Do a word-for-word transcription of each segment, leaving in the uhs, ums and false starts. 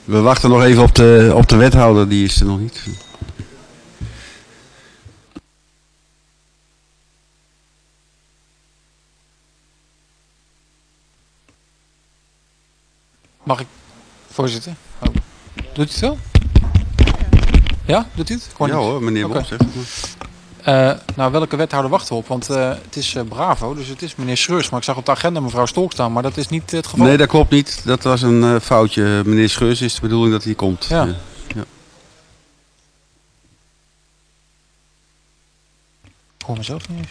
We wachten nog even op de, op de wethouder, die is er nog niet. Mag ik, voorzitter? Oh. Doet u het wel? Ja, doet u het? Ja niks. hoor, meneer Okay. Bos zegt het maar. Uh, nou, welke wethouder wachten we op? Want uh, het is uh, Bravo, dus het is meneer Schreurs. Maar ik zag op de agenda mevrouw Stolk staan, maar dat is niet uh, het geval. Nee, dat klopt niet. Dat was een uh, foutje. Meneer Schreurs is de bedoeling dat hij komt. Ja. Uh, ja. Ik hoor mezelf niet eens.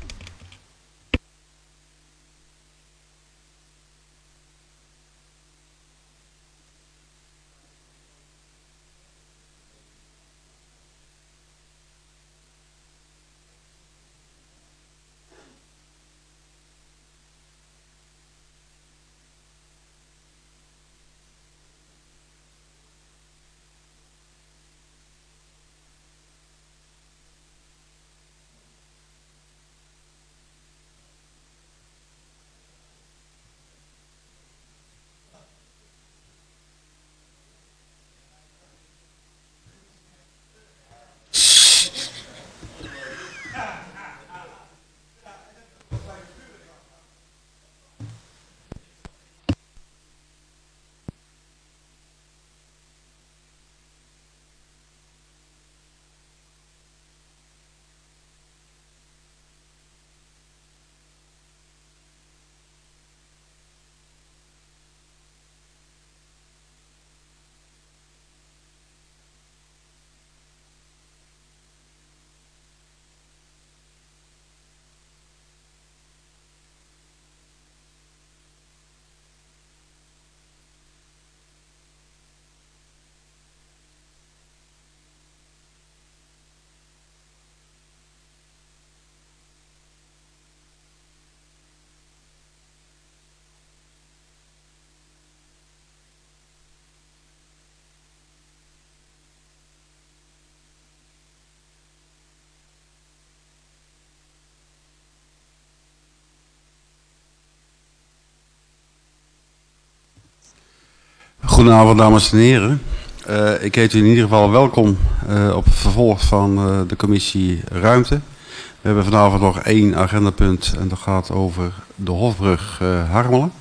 Goedenavond, dames en heren. Uh, ik heet u in ieder geval welkom uh, op het vervolg van uh, de commissie Ruimte. We hebben vanavond nog één agendapunt en dat gaat over de Hofbrug uh, Harmelen.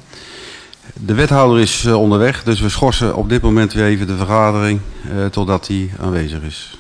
De wethouder is uh, onderweg, dus we schorsen op dit moment weer even de vergadering uh, totdat hij aanwezig is.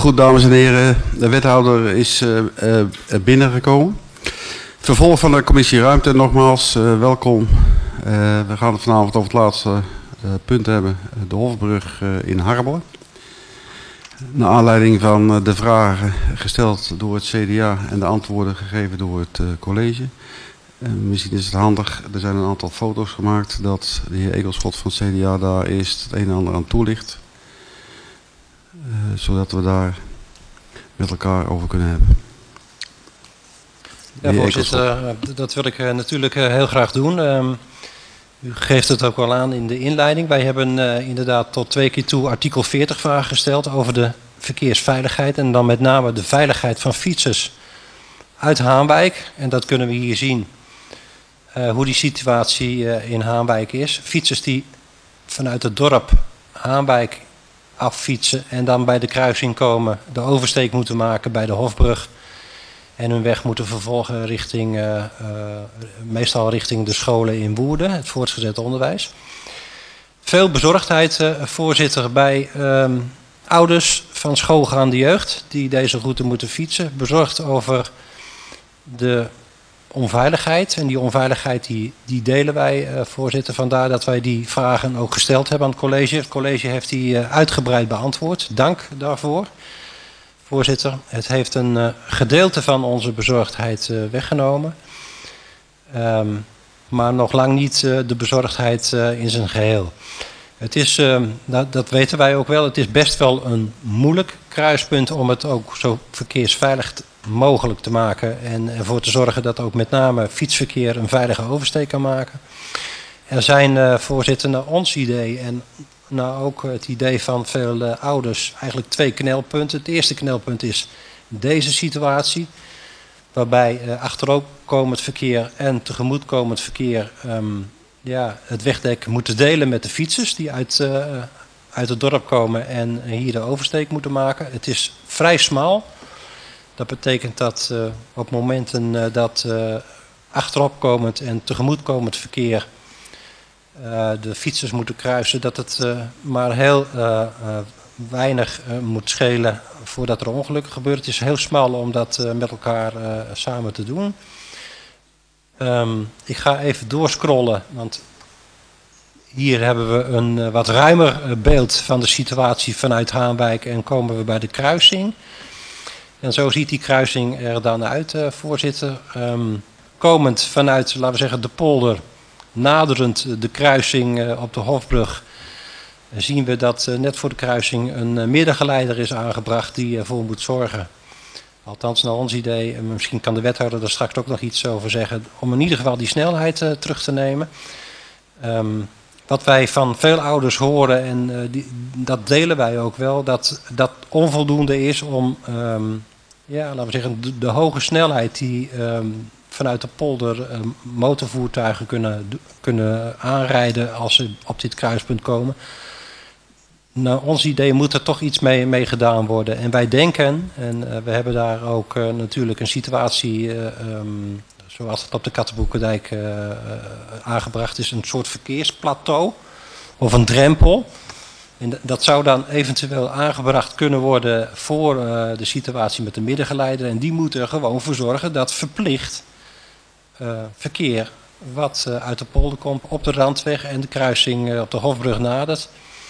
Goed, dames en heren, de wethouder is uh, uh, binnengekomen. Vervolg van de commissie Ruimte, nogmaals uh, welkom. Uh, we gaan het vanavond over het laatste uh, punt hebben, de Hofbrug uh, in Harmelen. Naar aanleiding van uh, de vragen gesteld door het C D A en de antwoorden gegeven door het uh, college. Uh, misschien is het handig, er zijn een aantal foto's gemaakt dat de heer Egelschot van het C D A daar eerst het een en ander aan toelicht. Uh, zodat we daar met elkaar over kunnen hebben. Ja, voorzitter, dat wil ik uh, natuurlijk uh, heel graag doen. Um, u geeft het ook al aan in de inleiding. Wij hebben uh, inderdaad tot twee keer toe artikel veertig vragen gesteld over de verkeersveiligheid. En dan met name de veiligheid van fietsers uit Haanwijk. En dat kunnen we hier zien, uh, hoe die situatie uh, in Haanwijk is. Fietsers die vanuit het dorp Haanwijk affietsen en dan bij de kruising komen, de oversteek moeten maken bij de Hofbrug en hun weg moeten vervolgen richting, uh, uh, meestal richting de scholen in Woerden, het voortgezet onderwijs. Veel bezorgdheid, uh, voorzitter, bij um, ouders van schoolgaande jeugd die deze route moeten fietsen. Bezorgd over de onveiligheid. En die onveiligheid die, die delen wij, uh, voorzitter. Vandaar dat wij die vragen ook gesteld hebben aan het college. Het college heeft die uh, uitgebreid beantwoord. Dank daarvoor. Voorzitter, het heeft een uh, gedeelte van onze bezorgdheid uh, weggenomen. Um, maar nog lang niet uh, de bezorgdheid uh, in zijn geheel. Het is, uh, dat, dat weten wij ook wel, het is best wel een moeilijk kruispunt om het ook zo verkeersveilig mogelijk te maken. En ervoor te zorgen dat ook met name fietsverkeer een veilige oversteek kan maken. Er zijn, uh, voorzitter, naar ons idee en nou ook het idee van veel uh, ouders eigenlijk twee knelpunten. Het eerste knelpunt is deze situatie, waarbij uh, achteropkomend verkeer en tegemoetkomend verkeer um, ja, het wegdek moeten delen met de fietsers die uit, uh, uit het dorp komen en hier de oversteek moeten maken. Het is vrij smal. Dat betekent dat uh, op momenten uh, dat uh, achteropkomend en tegemoetkomend verkeer Uh, de fietsers moeten kruisen, dat het uh, maar heel uh, uh, weinig uh, moet schelen voordat er ongelukken gebeuren. Het is heel smal om dat uh, met elkaar uh, samen te doen. Um, ik ga even doorscrollen, want hier hebben we een uh, wat ruimer uh, beeld van de situatie vanuit Haanwijk en komen we bij de kruising. En zo ziet die kruising er dan uit, uh, voorzitter. Um, komend vanuit, laten we zeggen, de polder, naderend de kruising op de Hofbrug, zien we dat net voor de kruising een middengeleider is aangebracht die ervoor moet zorgen. Althans naar ons idee, en misschien kan de wethouder er straks ook nog iets over zeggen, om in ieder geval die snelheid uh, terug te nemen. Um, wat wij van veel ouders horen, en uh, die, dat delen wij ook wel, dat dat onvoldoende is om, um, ja, laten we zeggen, de, de hoge snelheid die um, vanuit de polder uh, motorvoertuigen kunnen, kunnen aanrijden als ze op dit kruispunt komen. Nou, ons idee moet er toch iets mee, mee gedaan worden. En wij denken, en uh, we hebben daar ook uh, natuurlijk een situatie, uh, um, zoals het op de Kattenboekendijk uh, uh, aangebracht is, een soort verkeersplateau of een drempel. En dat zou dan eventueel aangebracht kunnen worden voor uh, de situatie met de middengeleider. En die moet er gewoon voor zorgen dat verplicht Uh, verkeer wat uh, uit de polder komt op de Randweg en de kruising uh, op de Hofbrug nadert,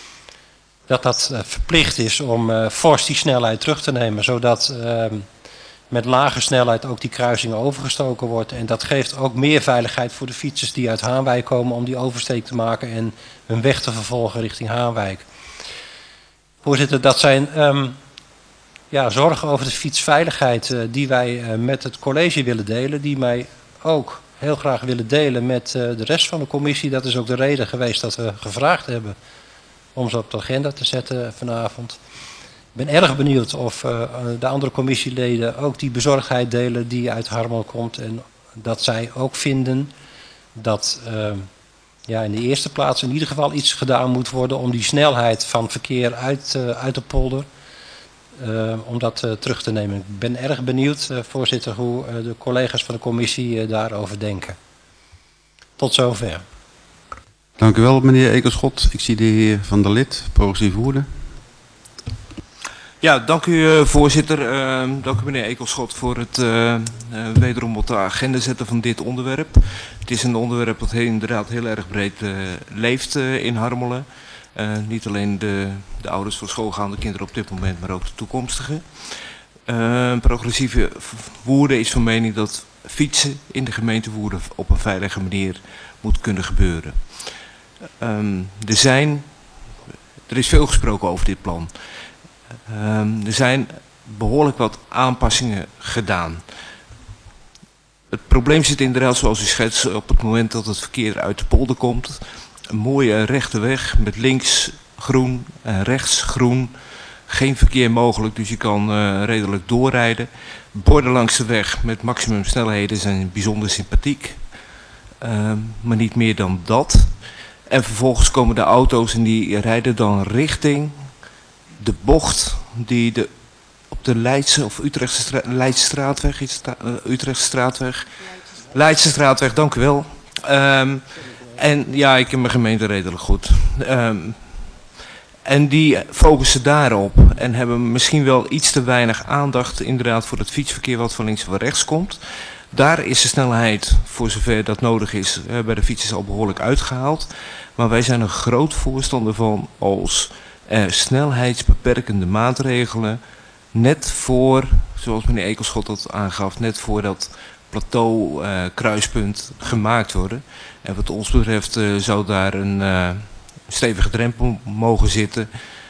dat dat uh, verplicht is om uh, fors die snelheid terug te nemen, zodat uh, met lage snelheid ook die kruising overgestoken wordt. En dat geeft ook meer veiligheid voor de fietsers die uit Haanwijk komen om die oversteek te maken en hun weg te vervolgen richting Haanwijk. Voorzitter, dat zijn um, ja, zorgen over de fietsveiligheid uh, die wij uh, met het college willen delen, die mij ook heel graag willen delen met uh, de rest van de commissie. Dat is ook de reden geweest dat we gevraagd hebben om ze op de agenda te zetten vanavond. Ik ben erg benieuwd of uh, de andere commissieleden ook die bezorgdheid delen die uit Harmelen komt. En dat zij ook vinden dat uh, ja, in de eerste plaats in ieder geval iets gedaan moet worden om die snelheid van verkeer uit, uh, uit de polder, Uh, om dat uh, terug te nemen. Ik ben erg benieuwd, uh, voorzitter, hoe uh, de collega's van de commissie uh, daarover denken. Tot zover. Dank u wel, meneer Ekelschot. Ik zie de heer Van der Lid, progressief Woerden. Ja, dank u uh, voorzitter. Uh, dank u meneer Ekelschot voor het uh, uh, wederom op de agenda zetten van dit onderwerp. Het is een onderwerp dat heel, inderdaad heel erg breed uh, leeft uh, in Harmelen. Uh, niet alleen de, de ouders van schoolgaande kinderen op dit moment, maar ook de toekomstige. Uh, progressieve Woerden is van mening dat fietsen in de gemeente Woerden op een veilige manier moet kunnen gebeuren. Um, er, zijn, er is veel gesproken over dit plan. Um, er zijn behoorlijk wat aanpassingen gedaan. Het probleem zit inderdaad, zoals u schetst, op het moment dat het verkeer uit de polder komt. Een mooie rechte weg met links groen en rechts groen. Geen verkeer mogelijk, dus je kan uh, redelijk doorrijden. Borden langs de weg met maximum snelheden zijn bijzonder sympathiek. Uh, maar niet meer dan dat. En vervolgens komen de auto's en die rijden dan richting de bocht die de, op de Leidse of Utrechtse stra Leidse straatweg, is het, uh, Utrechtse straatweg, Leidse straatweg, dank u wel. Um, en ja, ik ken mijn gemeente redelijk goed. Um, en die focussen daarop en hebben misschien wel iets te weinig aandacht inderdaad voor het fietsverkeer wat van links en van rechts komt. Daar is de snelheid, voor zover dat nodig is, uh, bij de fietsers al behoorlijk uitgehaald. Maar wij zijn een groot voorstander van als uh, snelheidsbeperkende maatregelen net voor, zoals meneer Ekelschot dat aangaf, net voor dat plateau uh, kruispunt gemaakt worden. En wat ons betreft uh, zou daar een uh, stevige drempel mogen zitten,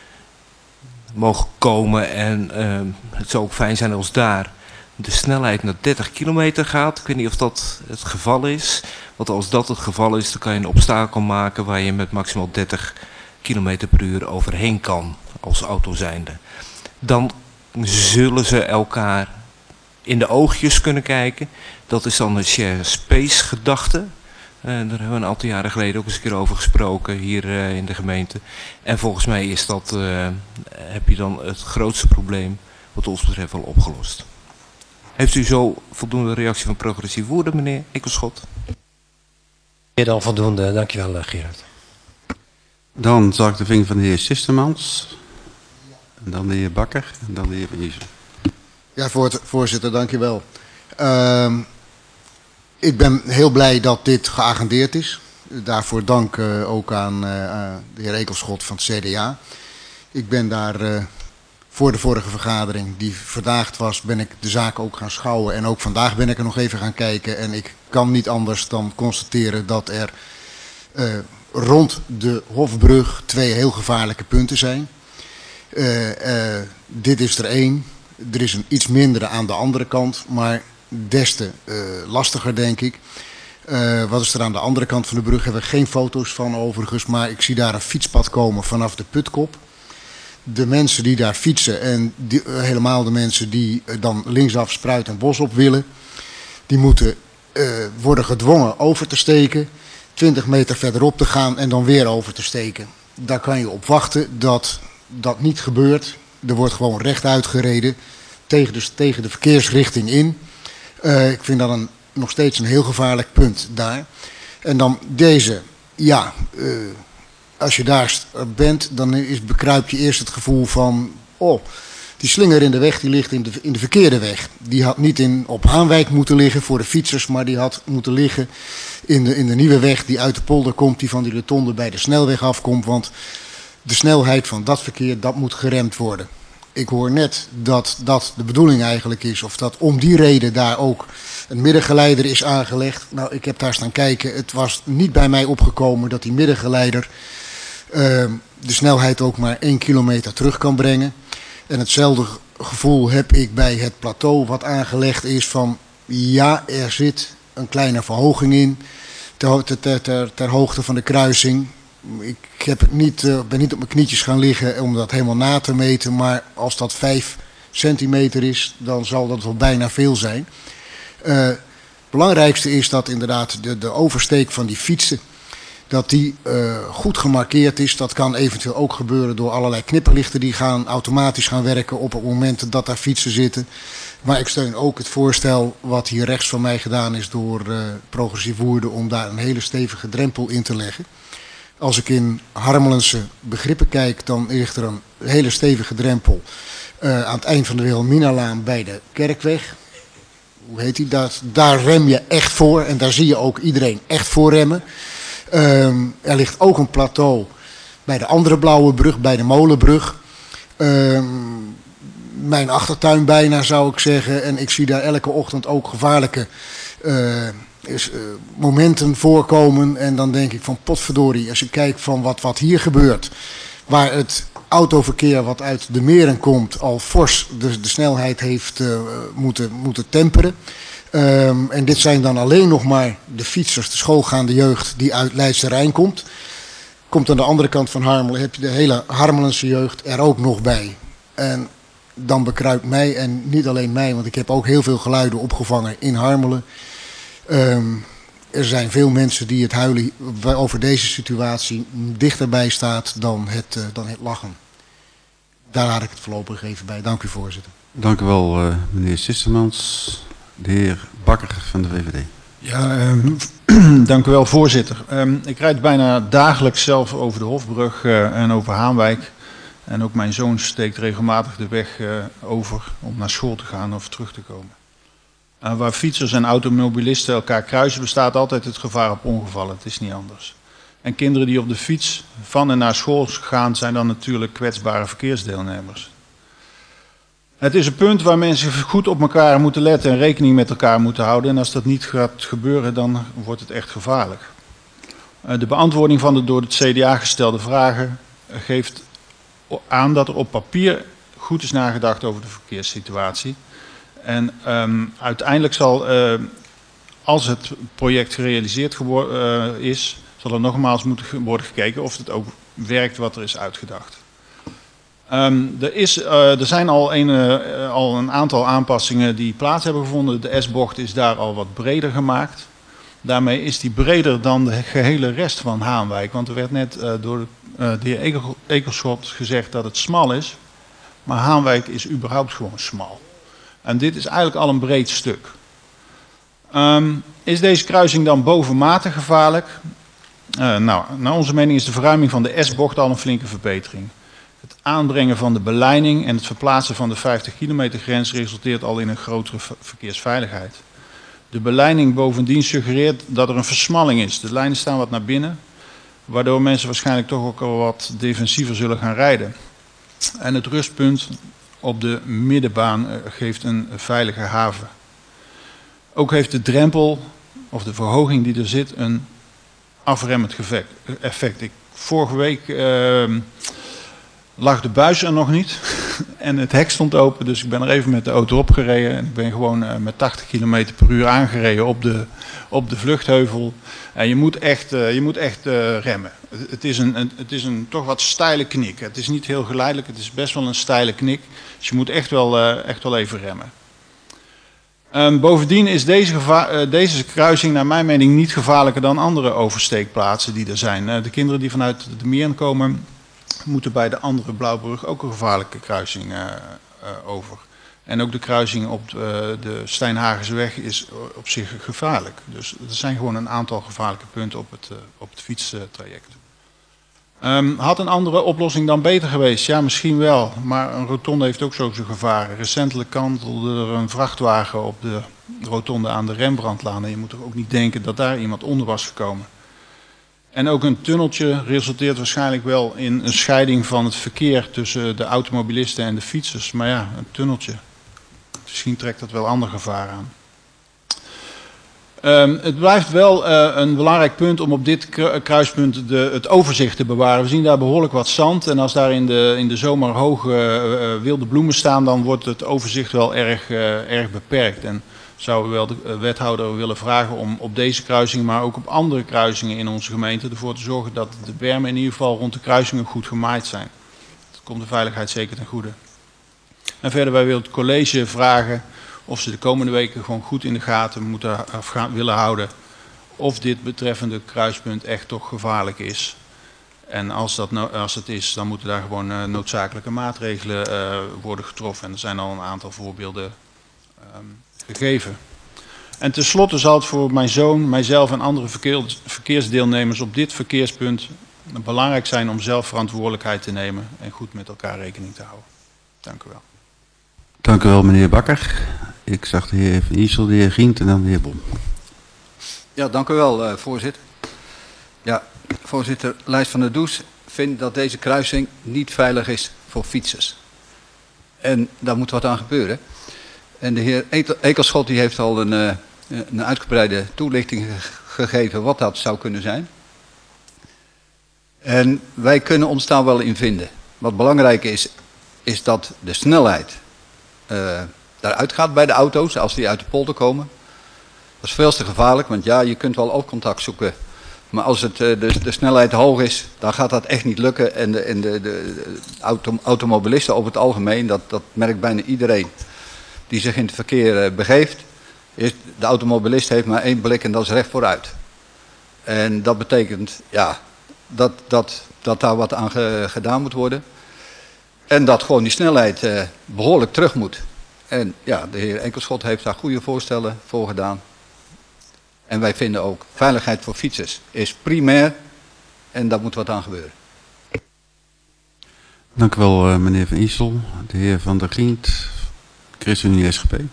mogen komen en uh, het zou ook fijn zijn als daar de snelheid naar dertig kilometer gaat. Ik weet niet of dat het geval is. Want als dat het geval is, dan kan je een obstakel maken waar je met maximaal dertig kilometer per uur overheen kan als auto zijnde. Dan zullen ze elkaar in de oogjes kunnen kijken. Dat is dan de share space gedachte. Uh, daar hebben we een aantal jaren geleden ook eens een keer over gesproken hier uh, in de gemeente. En volgens mij is dat, uh, heb je dan het grootste probleem wat ons betreft wel opgelost. Heeft u zo voldoende reactie van progressief Woerden, meneer Ekelschot? Meer dan voldoende, dankjewel Gerard. Dan zag ik de vinger van de heer Sistermans. En dan de heer Bakker en dan de heer Van Iezen. Ja, voorzitter, dankjewel. Uh, ik ben heel blij dat dit geagendeerd is. Daarvoor dank uh, ook aan uh, de heer Ekelschot van het C D A. Ik ben daar uh, voor de vorige vergadering die verdaagd was, ben ik de zaak ook gaan schouwen. En ook vandaag ben ik er nog even gaan kijken. En ik kan niet anders dan constateren dat er uh, rond de Hofbrug twee heel gevaarlijke punten zijn. Uh, uh, dit is er één. Er is een iets mindere aan de andere kant, maar des te uh, lastiger denk ik. Uh, wat is er aan de andere kant van de brug? Hebben we geen foto's van overigens, maar ik zie daar een fietspad komen vanaf de Putkop. De mensen die daar fietsen en die, uh, helemaal de mensen die uh, dan linksaf Spruit en Bos op willen, die moeten uh, worden gedwongen over te steken, twintig meter verderop te gaan en dan weer over te steken. Daar kan je op wachten dat dat niet gebeurt. Er wordt gewoon rechtuit gereden tegen de, tegen de verkeersrichting in. Uh, ik vind dat een, nog steeds een heel gevaarlijk punt daar. En dan deze, ja, uh, als je daar bent, dan is, bekruip je eerst het gevoel van, oh, die slinger in de weg, die ligt in de, in de verkeerde weg. Die had niet in, op Haanwijk moeten liggen voor de fietsers, maar die had moeten liggen in de, in de nieuwe weg die uit de polder komt, die van die rotonde bij de snelweg afkomt, want de snelheid van dat verkeer, dat moet geremd worden. Ik hoor net dat dat de bedoeling eigenlijk is, of dat om die reden daar ook een middengeleider is aangelegd. Nou, ik heb daar staan kijken. Het was niet bij mij opgekomen dat die middengeleider uh, de snelheid ook maar één kilometer terug kan brengen. En hetzelfde gevoel heb ik bij het plateau wat aangelegd is van, ja, er zit een kleine verhoging in ter, ter, ter, ter hoogte van de kruising. Ik heb het niet, uh, ben niet op mijn knietjes gaan liggen om dat helemaal na te meten, maar als dat vijf centimeter is, dan zal dat wel bijna veel zijn. Uh, het belangrijkste is dat inderdaad de, de oversteek van die fietsen, dat die uh, goed gemarkeerd is. Dat kan eventueel ook gebeuren door allerlei knipperlichten die gaan automatisch gaan werken op het moment dat daar fietsen zitten. Maar ik steun ook het voorstel wat hier rechts van mij gedaan is door uh, progressief Woerden om daar een hele stevige drempel in te leggen. Als ik in Harmelense begrippen kijk, dan ligt er een hele stevige drempel Uh, aan het eind van de Wilhelminalaan bij de Kerkweg. Hoe heet die? Daar, daar rem je echt voor en daar zie je ook iedereen echt voor remmen. Um, er ligt ook een plateau bij de andere blauwe brug, bij de Molenbrug. Um, mijn achtertuin bijna, zou ik zeggen. En ik zie daar elke ochtend ook gevaarlijke uh, is, uh, momenten voorkomen. En dan denk ik van potverdorie, als je kijkt van wat, wat hier gebeurt, waar het autoverkeer wat uit de meren komt al fors de, de snelheid heeft uh, moeten, moeten temperen. Um, en dit zijn dan alleen nog maar de fietsers, de schoolgaande jeugd die uit Leidse Rijn komt. Komt aan de andere kant van Harmelen, heb je de hele Harmelense jeugd er ook nog bij. En dan bekruipt mij, en niet alleen mij, want ik heb ook heel veel geluiden opgevangen in Harmelen. Um, er zijn veel mensen die het huilen over deze situatie dichterbij staat dan het, uh, dan het lachen. Daar laat ik het voorlopig even bij. Dank u, voorzitter. Dank u wel, uh, meneer Sistermans. De heer Bakker van de V V D. Ja, um, dank u wel, voorzitter. Um, ik rijd bijna dagelijks zelf over de Hofbrug uh, en over Haanwijk. En ook mijn zoon steekt regelmatig de weg uh, over om naar school te gaan of terug te komen. Uh, waar fietsers en automobilisten elkaar kruisen, bestaat altijd het gevaar op ongevallen. Het is niet anders. En kinderen die op de fiets van en naar school gaan, zijn dan natuurlijk kwetsbare verkeersdeelnemers. Het is een punt waar mensen goed op elkaar moeten letten en rekening met elkaar moeten houden. En als dat niet gaat gebeuren, dan wordt het echt gevaarlijk. Uh, de beantwoording van de door het C D A gestelde vragen geeft aan dat er op papier goed is nagedacht over de verkeerssituatie. En um, uiteindelijk zal, uh, als het project gerealiseerd uh, is, zal er nogmaals moeten worden gekeken of het ook werkt wat er is uitgedacht. Um, er, is, uh, er zijn al een, uh, al een aantal aanpassingen die plaats hebben gevonden. De S-bocht is daar al wat breder gemaakt. Daarmee is die breder dan de gehele rest van Haanwijk. Want er werd net uh, door de, uh, de heer Ekelschot gezegd dat het smal is. Maar Haanwijk is überhaupt gewoon smal. En dit is eigenlijk al een breed stuk. Um, is deze kruising dan bovenmatig gevaarlijk? Uh, nou, naar onze mening is de verruiming van de S-bocht al een flinke verbetering. Het aanbrengen van de beleiding en het verplaatsen van de vijftig kilometer grens resulteert al in een grotere verkeersveiligheid. De beleiding bovendien suggereert dat er een versmalling is. De lijnen staan wat naar binnen, waardoor mensen waarschijnlijk toch ook al wat defensiever zullen gaan rijden. En het rustpunt op de middenbaan geeft een veilige haven. Ook heeft de drempel, of de verhoging die er zit, een afremmend effect. Ik, vorige week uh, lag de buis er nog niet en het hek stond open, dus ik ben er even met de auto opgereden en ik ben gewoon uh, met tachtig kilometer per uur aangereden op de, op de vluchtheuvel. En je moet echt, uh, je moet echt uh, remmen. Het, het, is een, een, het is een toch wat steile knik. Het is niet heel geleidelijk, het is best wel een steile knik. Dus je moet echt wel, uh, echt wel even remmen. Um, bovendien is deze, geva- uh, deze kruising naar mijn mening niet gevaarlijker dan andere oversteekplaatsen die er zijn. Uh, de kinderen die vanuit de Meeren komen, moeten bij de andere Blauwbrug ook een gevaarlijke kruising uh, uh, over. En ook de kruising op de, de Stijnhagensweg is op zich gevaarlijk. Dus er zijn gewoon een aantal gevaarlijke punten op het, uh, op het fietstraject. Um, had een andere oplossing dan beter geweest? Ja, misschien wel. Maar een rotonde heeft ook zo zijn gevaren. Recentelijk kantelde er een vrachtwagen op de rotonde aan de Rembrandtlaan. En je moet er ook niet denken dat daar iemand onder was gekomen. En ook een tunneltje resulteert waarschijnlijk wel in een scheiding van het verkeer tussen de automobilisten en de fietsers. Maar ja, een tunneltje. Misschien trekt dat wel ander gevaar aan. Um, het blijft wel uh, een belangrijk punt om op dit kruispunt de, het overzicht te bewaren. We zien daar behoorlijk wat zand en als daar in de, in de zomer hoge uh, wilde bloemen staan, dan wordt het overzicht wel erg, uh, erg beperkt. En zouden we wel de wethouder willen vragen om op deze kruising, maar ook op andere kruisingen in onze gemeente, ervoor te zorgen dat de bermen in ieder geval rond de kruisingen goed gemaaid zijn. Dat komt de veiligheid zeker ten goede. En verder, wij willen het college vragen of ze de komende weken gewoon goed in de gaten moeten gaan, willen houden of dit betreffende kruispunt echt toch gevaarlijk is. En als dat, no- als het is, dan moeten daar gewoon uh, noodzakelijke maatregelen uh, worden getroffen. En er zijn al een aantal voorbeelden um, gegeven. En tenslotte zal het voor mijn zoon, mijzelf en andere verkeers, verkeersdeelnemers op dit verkeerspunt belangrijk zijn om zelf verantwoordelijkheid te nemen en goed met elkaar rekening te houden. Dank u wel. Dank u wel, meneer Bakker. Ik zag de heer Van Iersel, de heer Giendt en dan de heer Bom. Ja, dank u wel, uh, voorzitter. Ja, voorzitter, Lijst van der Does vindt dat deze kruising niet veilig is voor fietsers. En daar moet wat aan gebeuren. En de heer Ekelschot die heeft al een, uh, een uitgebreide toelichting gegeven wat dat zou kunnen zijn. En wij kunnen ons daar wel in vinden. Wat belangrijk is, is dat de snelheid uh, daaruit gaat bij de auto's als die uit de polder komen. Dat is veel te gevaarlijk, want ja, je kunt wel oogcontact zoeken. Maar als het, uh, de, de snelheid hoog is, dan gaat dat echt niet lukken. En de, en de, de, de auto, automobilisten over het algemeen, dat, dat merkt bijna iedereen die zich in het verkeer uh, begeeft. Is, de automobilist heeft maar één blik en dat is recht vooruit. En dat betekent ja, dat, dat, dat daar wat aan ge, gedaan moet worden. En dat gewoon die snelheid uh, behoorlijk terug moet. En ja, de heer Ekelschot heeft daar goede voorstellen voor gedaan. En wij vinden ook veiligheid voor fietsers is primair en daar moet wat aan gebeuren. Dank u wel, uh, meneer Van Iersel. De heer Van der Giendt, ChristenUnie S G P.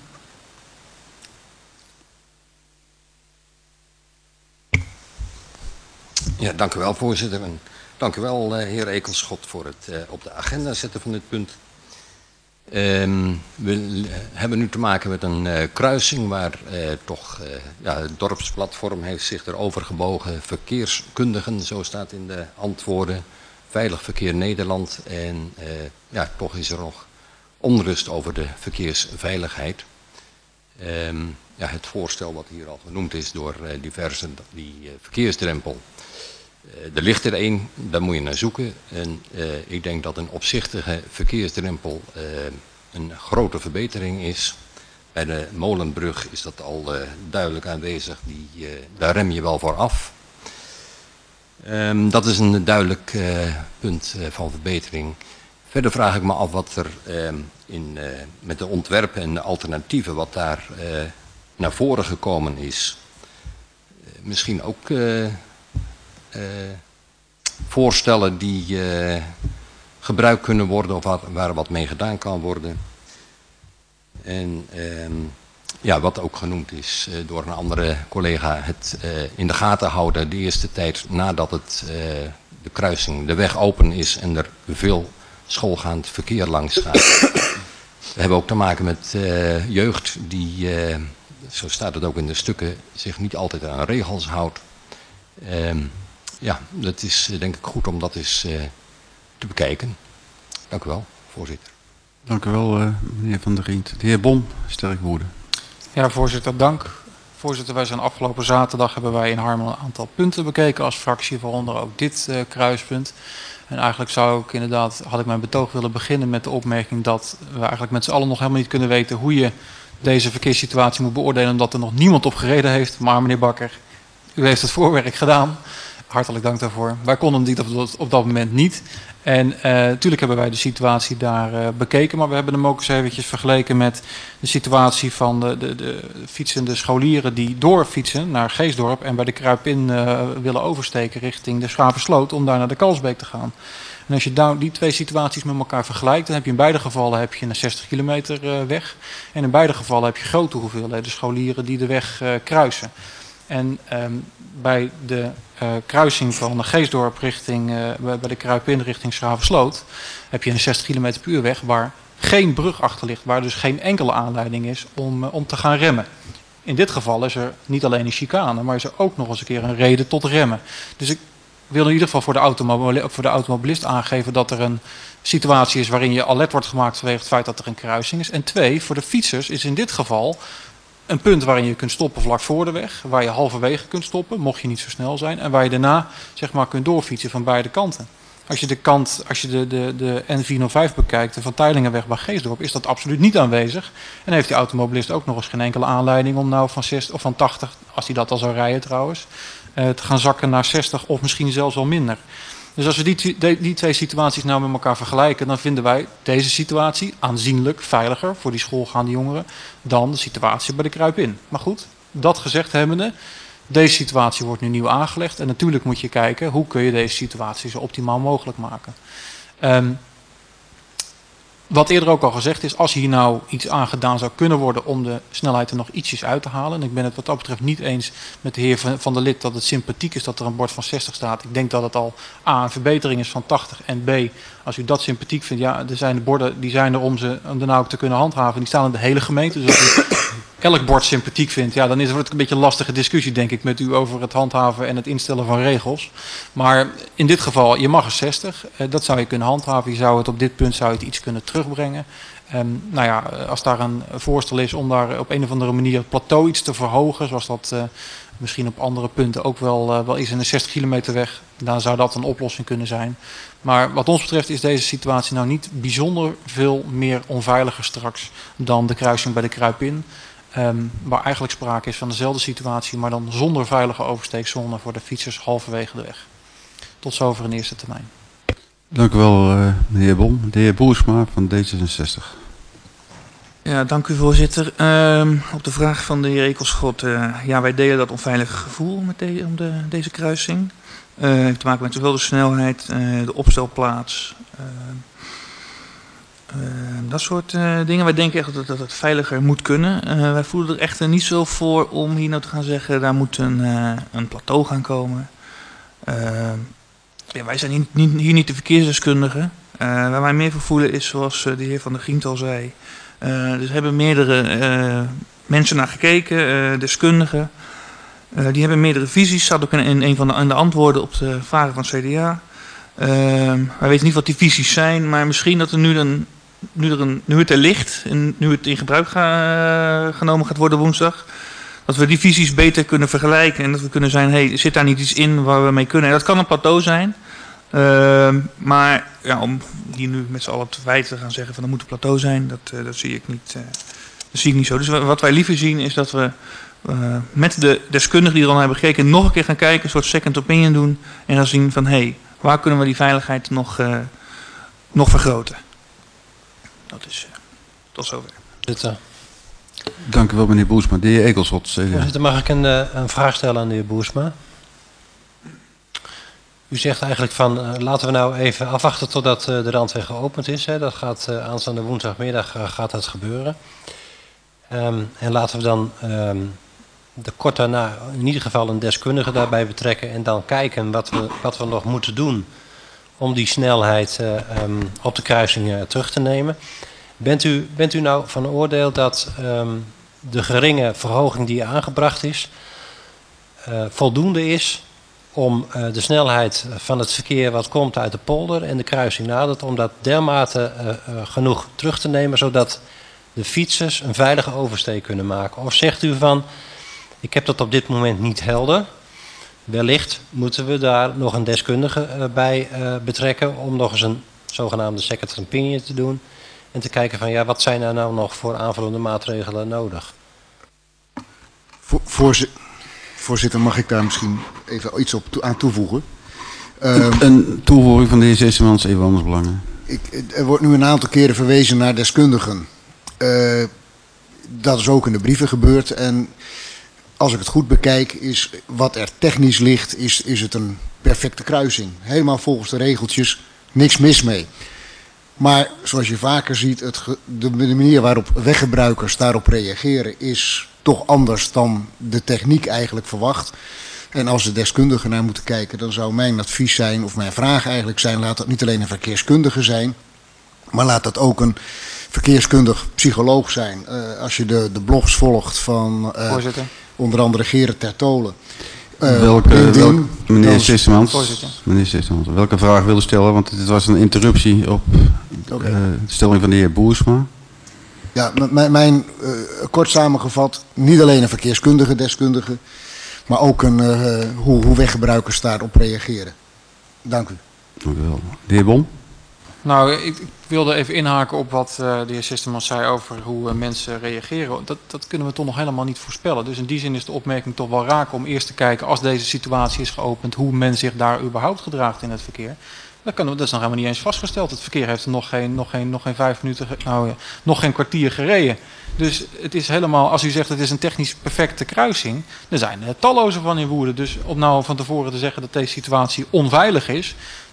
Ja, dank u wel, voorzitter. En dank u wel, uh, heer Ekelschot, voor het uh, op de agenda zetten van dit punt. Um, we hebben nu te maken met een uh, kruising waar uh, toch uh, ja, het dorpsplatform heeft zich erover gebogen. Verkeerskundigen, zo staat in de antwoorden. Veilig Verkeer Nederland. En uh, ja, toch is er nog onrust over de verkeersveiligheid. Um, ja, het voorstel wat hier al genoemd is door uh, diverse, die uh, verkeersdrempel. Uh, er ligt er één, daar moet je naar zoeken. En uh, ik denk dat een opzichtige verkeersdrempel uh, een grote verbetering is. Bij de Molenbrug is dat al uh, duidelijk aanwezig, die, uh, daar rem je wel voor af. Um, dat is een duidelijk uh, punt uh, van verbetering. Verder vraag ik me af wat er uh, in, uh, met de ontwerpen en de alternatieven, wat daar uh, naar voren gekomen is. Uh, misschien ook uh, uh, voorstellen die uh, gebruikt kunnen worden of wat, waar wat mee gedaan kan worden. En uh, ja, wat ook genoemd is uh, door een andere collega, het uh, in de gaten houden de eerste tijd nadat het, uh, de kruising, de weg open is en er veel schoolgaand verkeer langs gaat. We hebben ook te maken met uh, jeugd die, uh, zo staat het ook in de stukken, zich niet altijd aan regels houdt. Uh, ja, dat is uh, denk ik goed om dat eens uh, te bekijken. Dank u wel, voorzitter. Dank u wel, uh, meneer Van der Giendt. De heer Bom, sterk woorden. Ja, voorzitter, dank. Voorzitter, wij zijn afgelopen zaterdag hebben wij in Harmelen een aantal punten bekeken als fractie, waaronder ook dit uh, kruispunt. En eigenlijk zou ik inderdaad, had ik mijn betoog willen beginnen met de opmerking dat we eigenlijk met z'n allen nog helemaal niet kunnen weten hoe je deze verkeerssituatie moet beoordelen, omdat er nog niemand op gereden heeft. Maar meneer Bakker, u heeft het voorwerk gedaan. Hartelijk dank daarvoor. Wij konden dit op, op dat moment niet. En natuurlijk uh, hebben wij de situatie daar uh, bekeken, maar we hebben hem ook eens eventjes vergeleken met de situatie van de, de, de fietsende scholieren die doorfietsen naar Geesdorp en bij de Kruipin uh, willen oversteken richting de Schaversloot om daar naar de Kalsbeek te gaan. En als je daar die twee situaties met elkaar vergelijkt, dan heb je in beide gevallen heb je een zestig kilometer uh, weg. En in beide gevallen heb je grote hoeveelheden scholieren die de weg uh, kruisen. En um, bij de uh, kruising van de Geesdorp richting, uh, bij de Kruipin richting Schaversloot heb je een zestig kilometer per uur weg waar geen brug achter ligt, waar dus geen enkele aanleiding is om, uh, om te gaan remmen. In dit geval is er niet alleen een chicane, maar is er ook nog eens een keer een reden tot remmen. Dus ik wil in ieder geval voor de, automobil, voor de automobilist aangeven dat er een situatie is waarin je alert wordt gemaakt vanwege het feit dat er een kruising is. En twee, voor de fietsers is in dit geval een punt waarin je kunt stoppen vlak voor de weg, waar je halverwege kunt stoppen, mocht je niet zo snel zijn, en waar je daarna zeg maar kunt doorfietsen van beide kanten. Als je de kant, als je de, de, de N vierhonderdvijf bekijkt, de Van Tijlingenweg bij Geesdorp, is dat absoluut niet aanwezig. En heeft die automobilist ook nog eens geen enkele aanleiding om nou van zestig of van tachtig, als hij dat al zou rijden trouwens, uh, te gaan zakken naar zestig of misschien zelfs wel minder. Dus als we die, die, die twee situaties nou met elkaar vergelijken, dan vinden wij deze situatie aanzienlijk veiliger voor die schoolgaande jongeren dan de situatie bij de Kruipin. Maar goed, dat gezegd hebbende, deze situatie wordt nu nieuw aangelegd en natuurlijk moet je kijken hoe kun je deze situatie zo optimaal mogelijk maken. Um, wat eerder ook al gezegd is, als hier nou iets aan gedaan zou kunnen worden om de snelheid er nog ietsjes uit te halen. En ik ben het wat dat betreft niet eens met de heer Van der Lid dat het sympathiek is dat er een bord van zestig staat. Ik denk dat het al A, een verbetering is van tachtig en B, als u dat sympathiek vindt, ja, er zijn de borden die zijn er om ze om daarna ook te kunnen handhaven. Die staan in de hele gemeente. Dus als u elk bord sympathiek vindt, ja, dan is het een beetje een lastige discussie, denk ik, met u over het handhaven en het instellen van regels. Maar in dit geval, je mag er zestig. Uh, dat zou je kunnen handhaven. Je zou het op dit punt zou je het iets kunnen terugbrengen. Um, nou ja, als daar een voorstel is om daar op een of andere manier het plateau iets te verhogen, zoals dat uh, misschien op andere punten ook wel, uh, wel is in de zestig kilometer weg, dan zou dat een oplossing kunnen zijn. Maar wat ons betreft is deze situatie nou niet bijzonder veel meer onveiliger straks dan de kruising bij de Kruipin. Um, waar eigenlijk sprake is van dezelfde situatie, maar dan zonder veilige oversteekzone voor de fietsers halverwege de weg. Tot zover in eerste termijn. Dank u wel, uh, meneer Bom. De heer Boersma van D zesenzestig. Ja, dank u voorzitter. Um, op de vraag van de heer Ekelschot, uh, ja, wij delen dat onveilige gevoel met de, om de, deze kruising. Het uh, heeft te maken met zowel de snelheid, uh, de opstelplaats, uh, uh, dat soort uh, dingen. Wij denken echt dat, dat het veiliger moet kunnen. Uh, wij voelen er echter niet zo voor om hier nou te gaan zeggen, daar moet een, uh, een plateau gaan komen. Uh, ja, wij zijn hier niet, hier niet de verkeersdeskundigen. Uh, waar wij meer voor voelen is, zoals uh, de heer Van der Grient al zei. Uh, dus er hebben meerdere uh, mensen naar gekeken, uh, deskundigen. Uh, die hebben meerdere visies. Staat ook in, in een van de, in de antwoorden op de vragen van het C D A. Uh, wij weten niet wat die visies zijn, maar misschien dat er nu, een, nu, er een, nu het er ligt en nu het in gebruik ga, genomen gaat worden woensdag, dat we die visies beter kunnen vergelijken en dat we kunnen zijn, hey, zit daar niet iets in waar we mee kunnen? En dat kan een plateau zijn, uh, maar ja, om hier nu met z'n allen te wijten gaan zeggen van er moet een plateau zijn, dat, uh, dat, zie ik niet, uh, dat zie ik niet zo. Dus wat wij liever zien is dat we uh, met de deskundigen die er al hebben gekeken nog een keer gaan kijken, een soort second opinion doen en dan zien van hé, hey, waar kunnen we die veiligheid nog, uh, nog vergroten? Dat is uh, tot zover. Zitten. Dank u wel, meneer Boersma. De heer Ekelschot. Voorzitter, mag ik een, uh, een vraag stellen aan de heer Boersma? U zegt eigenlijk van, uh, laten we nou even afwachten totdat uh, de randweg geopend is. Hè. Dat gaat uh, aanstaande woensdagmiddag uh, gaat dat gebeuren. Um, en laten we dan um, de kort daarna in ieder geval een deskundige daarbij betrekken en dan kijken wat we, wat we nog moeten doen om die snelheid uh, um, op de kruising uh, terug te nemen. Bent u, bent u nou van oordeel dat um, de geringe verhoging die aangebracht is uh, voldoende is om uh, de snelheid van het verkeer wat komt uit de polder en de kruising nadert, om dat dermate uh, uh, genoeg terug te nemen zodat de fietsers een veilige oversteek kunnen maken? Of zegt u van, ik heb dat op dit moment niet helder, wellicht moeten we daar nog een deskundige uh, bij uh, betrekken om nog eens een zogenaamde second opinion te doen en te kijken van ja, wat zijn er nou nog voor aanvullende maatregelen nodig? Voor, voorzitter, voorzitter, mag ik daar misschien even iets op to, aan toevoegen? Um, een toevoeging van de heer Zessemans, even anders belangen. Ik, er wordt nu een aantal keren verwezen naar deskundigen. Uh, dat is ook in de brieven gebeurd en als ik het goed bekijk is wat er technisch ligt, is, is het een perfecte kruising. Helemaal volgens de regeltjes, niks mis mee. Maar zoals je vaker ziet, het, de manier waarop weggebruikers daarop reageren is toch anders dan de techniek eigenlijk verwacht. En als de deskundigen naar moeten kijken, dan zou mijn advies zijn, of mijn vraag eigenlijk zijn, laat dat niet alleen een verkeerskundige zijn, maar laat dat ook een verkeerskundig psycholoog zijn. Uh, als je de, de blogs volgt van uh, onder andere Gerrit Tertolen. Uh, welke, welke, meneer Zessemans, meneer Zessemans, welke vraag wilde stellen? Want dit was een interruptie op okay. uh, de stelling van de heer Boersma. Ja, mijn, uh, kort samengevat, niet alleen een verkeerskundige deskundige, maar ook een, uh, hoe, hoe weggebruikers daarop reageren. Dank u. Dank u wel. De heer Bom? Nou, ik, ik wilde even inhaken op wat uh, de heer Sistemans zei over hoe uh, mensen reageren. Dat, dat kunnen we toch nog helemaal niet voorspellen. Dus in die zin is de opmerking toch wel raak om eerst te kijken, als deze situatie is geopend, hoe men zich daar überhaupt gedraagt in het verkeer. Dat, kan, dat is nog helemaal niet eens vastgesteld. Het verkeer heeft er nog geen, nog geen, nog geen vijf minuten, nou ja, nog geen kwartier gereden. Dus het is helemaal, als u zegt het is een technisch perfecte kruising, er zijn er talloze van in Woerden. Dus om nou van tevoren te zeggen dat deze situatie onveilig is,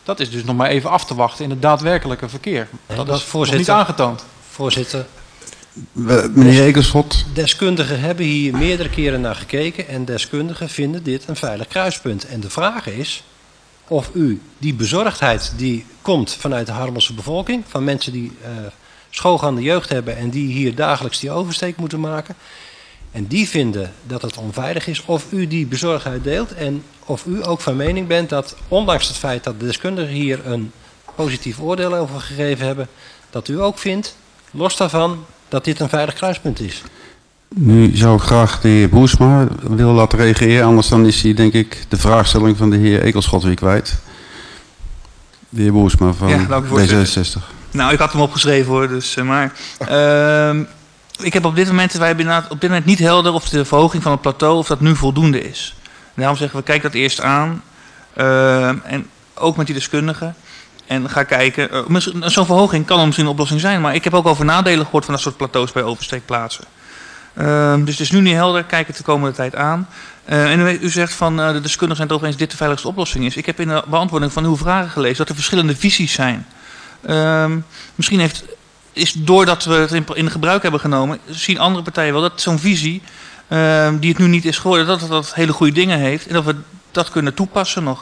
Dat is dus nog maar even af te wachten in het daadwerkelijke verkeer. Dat, dat is nog voorzitter, niet aangetoond. Voorzitter. We, meneer Ekelschot. Deskundigen hebben hier meerdere keren naar gekeken en deskundigen vinden dit een veilig kruispunt. En de vraag is of u die bezorgdheid die komt vanuit de Harmelse bevolking, van mensen die uh, schoolgaande jeugd hebben en die hier dagelijks die oversteek moeten maken, en die vinden dat het onveilig is, of u die bezorgdheid deelt en of u ook van mening bent dat, ondanks het feit dat de deskundigen hier een positief oordeel over gegeven hebben, dat u ook vindt, los daarvan, dat dit een veilig kruispunt is. Nu zou ik graag de heer Boersma willen laten reageren, anders dan is hij denk ik de vraagstelling van de heer Ekelschot weer kwijt. De heer Boersma van ja, D zesenzestig. Nou, ik had hem opgeschreven hoor, dus uh, maar... Uh, ik heb op dit moment, wij hebben inderdaad op dit moment niet helder of de verhoging van het plateau, of dat nu voldoende is. En daarom zeggen we, kijk dat eerst aan. Uh, en ook met die deskundigen. En ga kijken, uh, zo'n verhoging kan misschien een oplossing zijn, maar ik heb ook over nadelen gehoord van dat soort plateaus bij oversteekplaatsen. Uh, dus het is nu niet helder, kijk het de komende tijd aan. Uh, en u, u zegt van uh, de deskundigen zijn het over eens dit de veiligste oplossing is. Ik heb in de beantwoording van uw vragen gelezen dat er verschillende visies zijn. Uh, misschien heeft, is doordat we het in, in gebruik hebben genomen, zien andere partijen wel dat zo'n visie, uh, die het nu niet is geworden, dat het dat hele goede dingen heeft en dat we dat kunnen toepassen nog.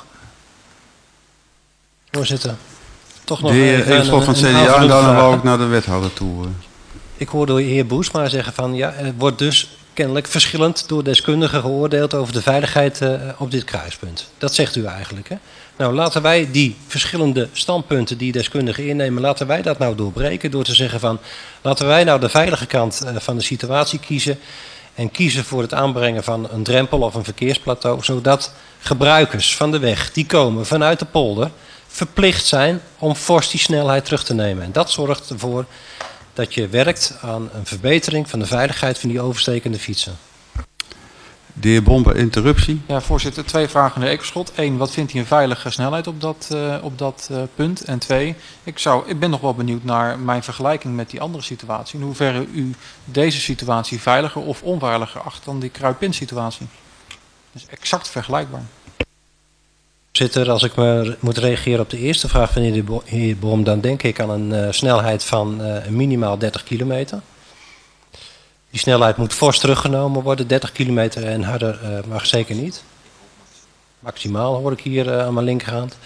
Voorzitter, toch nog de heer Ekelschot van het C D A en daarna wou ik naar de wethouder toe. Ik hoorde de heer Boersma zeggen van ja, er wordt dus kennelijk verschillend door deskundigen geoordeeld over de veiligheid uh, op dit kruispunt. Dat zegt u eigenlijk, hè? Nou, laten wij die verschillende standpunten die deskundigen innemen, laten wij dat nou doorbreken door te zeggen van, laten wij nou de veilige kant uh, van de situatie kiezen en kiezen voor het aanbrengen van een drempel of een verkeersplateau, zodat gebruikers van de weg die komen vanuit de polder verplicht zijn om fors die snelheid terug te nemen. En dat zorgt ervoor dat je werkt aan een verbetering van de veiligheid van die overstekende fietsen. De heer Bomber, interruptie. Ja, voorzitter, twee vragen aan de Ekelschot. Eén, wat vindt hij een veilige snelheid op dat, uh, op dat uh, punt? En twee, ik, zou, ik ben nog wel benieuwd naar mijn vergelijking met die andere situatie. In hoeverre u deze situatie veiliger of onveiliger acht dan die kruispunt-situatie. Dus exact vergelijkbaar. Voorzitter, als ik maar moet reageren op de eerste vraag van de heer Boom, dan denk ik aan een uh, snelheid van uh, minimaal dertig kilometer. Die snelheid moet fors teruggenomen worden, dertig kilometer en harder uh, mag zeker niet. Maximaal hoor ik hier uh, aan mijn linkerhand.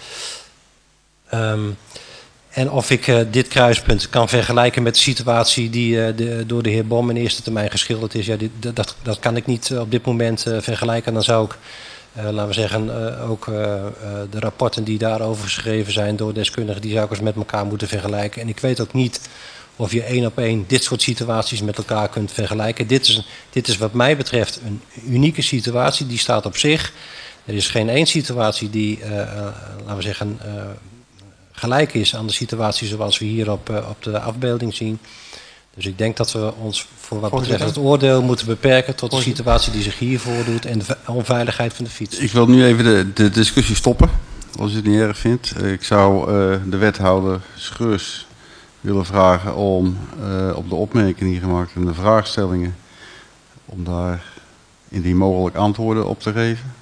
Um, en of ik uh, dit kruispunt kan vergelijken met de situatie die uh, de, door de heer Boom in eerste termijn geschilderd is. Ja, dit, dat, dat kan ik niet uh, op dit moment uh, vergelijken. Dan zou ik, uh, laten we zeggen, uh, ook uh, uh, de rapporten die daarover geschreven zijn door deskundigen, die zou ik eens met elkaar moeten vergelijken. En ik weet ook niet of je één op één dit soort situaties met elkaar kunt vergelijken. Dit is, dit is wat mij betreft een unieke situatie, die staat op zich. Er is geen één situatie die, uh, uh, laten we zeggen, uh, gelijk is aan de situatie zoals we hier op, uh, op de afbeelding zien. Dus ik denk dat we ons voor wat betreft het oordeel moeten beperken tot de situatie die zich hier voordoet en de onveiligheid van de fiets. Ik wil nu even de, de discussie stoppen, als u het niet erg vindt. Ik zou uh, de wethouder Scheurs willen vragen om uh, op de opmerkingen die gemaakt en de vraagstellingen, om daar indien mogelijk antwoorden op te geven.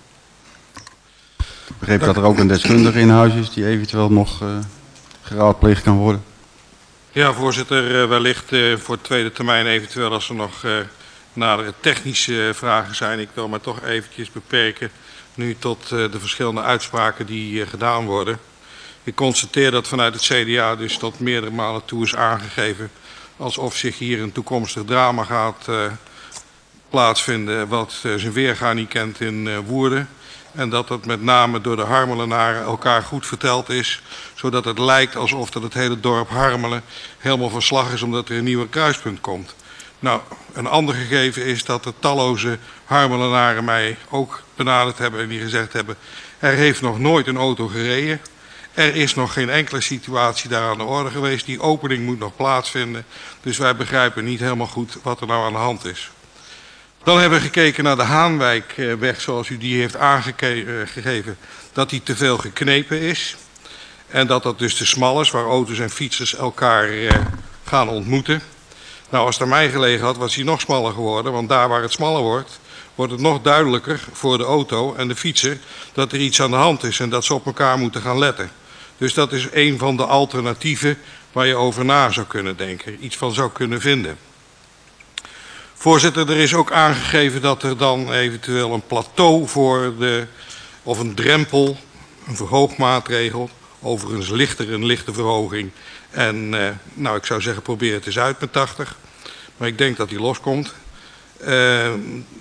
Ik begreep dat er ook een deskundige in huis is die eventueel nog uh, geraadpleegd kan worden. Ja, voorzitter, wellicht uh, voor de tweede termijn eventueel als er nog uh, nadere technische vragen zijn. Ik wil me toch eventjes beperken nu tot uh, de verschillende uitspraken die uh, gedaan worden. Ik constateer dat vanuit het C D A dus tot meerdere malen toe is aangegeven alsof zich hier een toekomstig drama gaat uh, plaatsvinden wat uh, zijn weerga niet kent in uh, Woerden. En dat dat met name door de Harmelenaren elkaar goed verteld is, zodat het lijkt alsof dat het hele dorp Harmelen helemaal van slag is omdat er een nieuwe kruispunt komt. Nou, een ander gegeven is dat er talloze Harmelenaren mij ook benaderd hebben en die gezegd hebben, er heeft nog nooit een auto gereden. Er is nog geen enkele situatie daar aan de orde geweest. Die opening moet nog plaatsvinden. Dus wij begrijpen niet helemaal goed wat er nou aan de hand is. Dan hebben we gekeken naar de Haanwijkweg zoals u die heeft aangegeven. Dat die te veel geknepen is. En dat dat dus te smal is waar auto's en fietsers elkaar eh, gaan ontmoeten. Nou, als het aan mij gelegen had was hij nog smaller geworden. Want daar waar het smaller wordt, wordt het nog duidelijker voor de auto en de fietser dat er iets aan de hand is. En dat ze op elkaar moeten gaan letten. Dus dat is een van de alternatieven waar je over na zou kunnen denken, iets van zou kunnen vinden. Voorzitter, er is ook aangegeven dat er dan eventueel een plateau voor de, of een drempel, een verhoogmaatregel, overigens lichter een lichte verhoging. En uh, nou, ik zou zeggen, probeer het eens uit met tachtig. Maar ik denk dat die loskomt. Uh,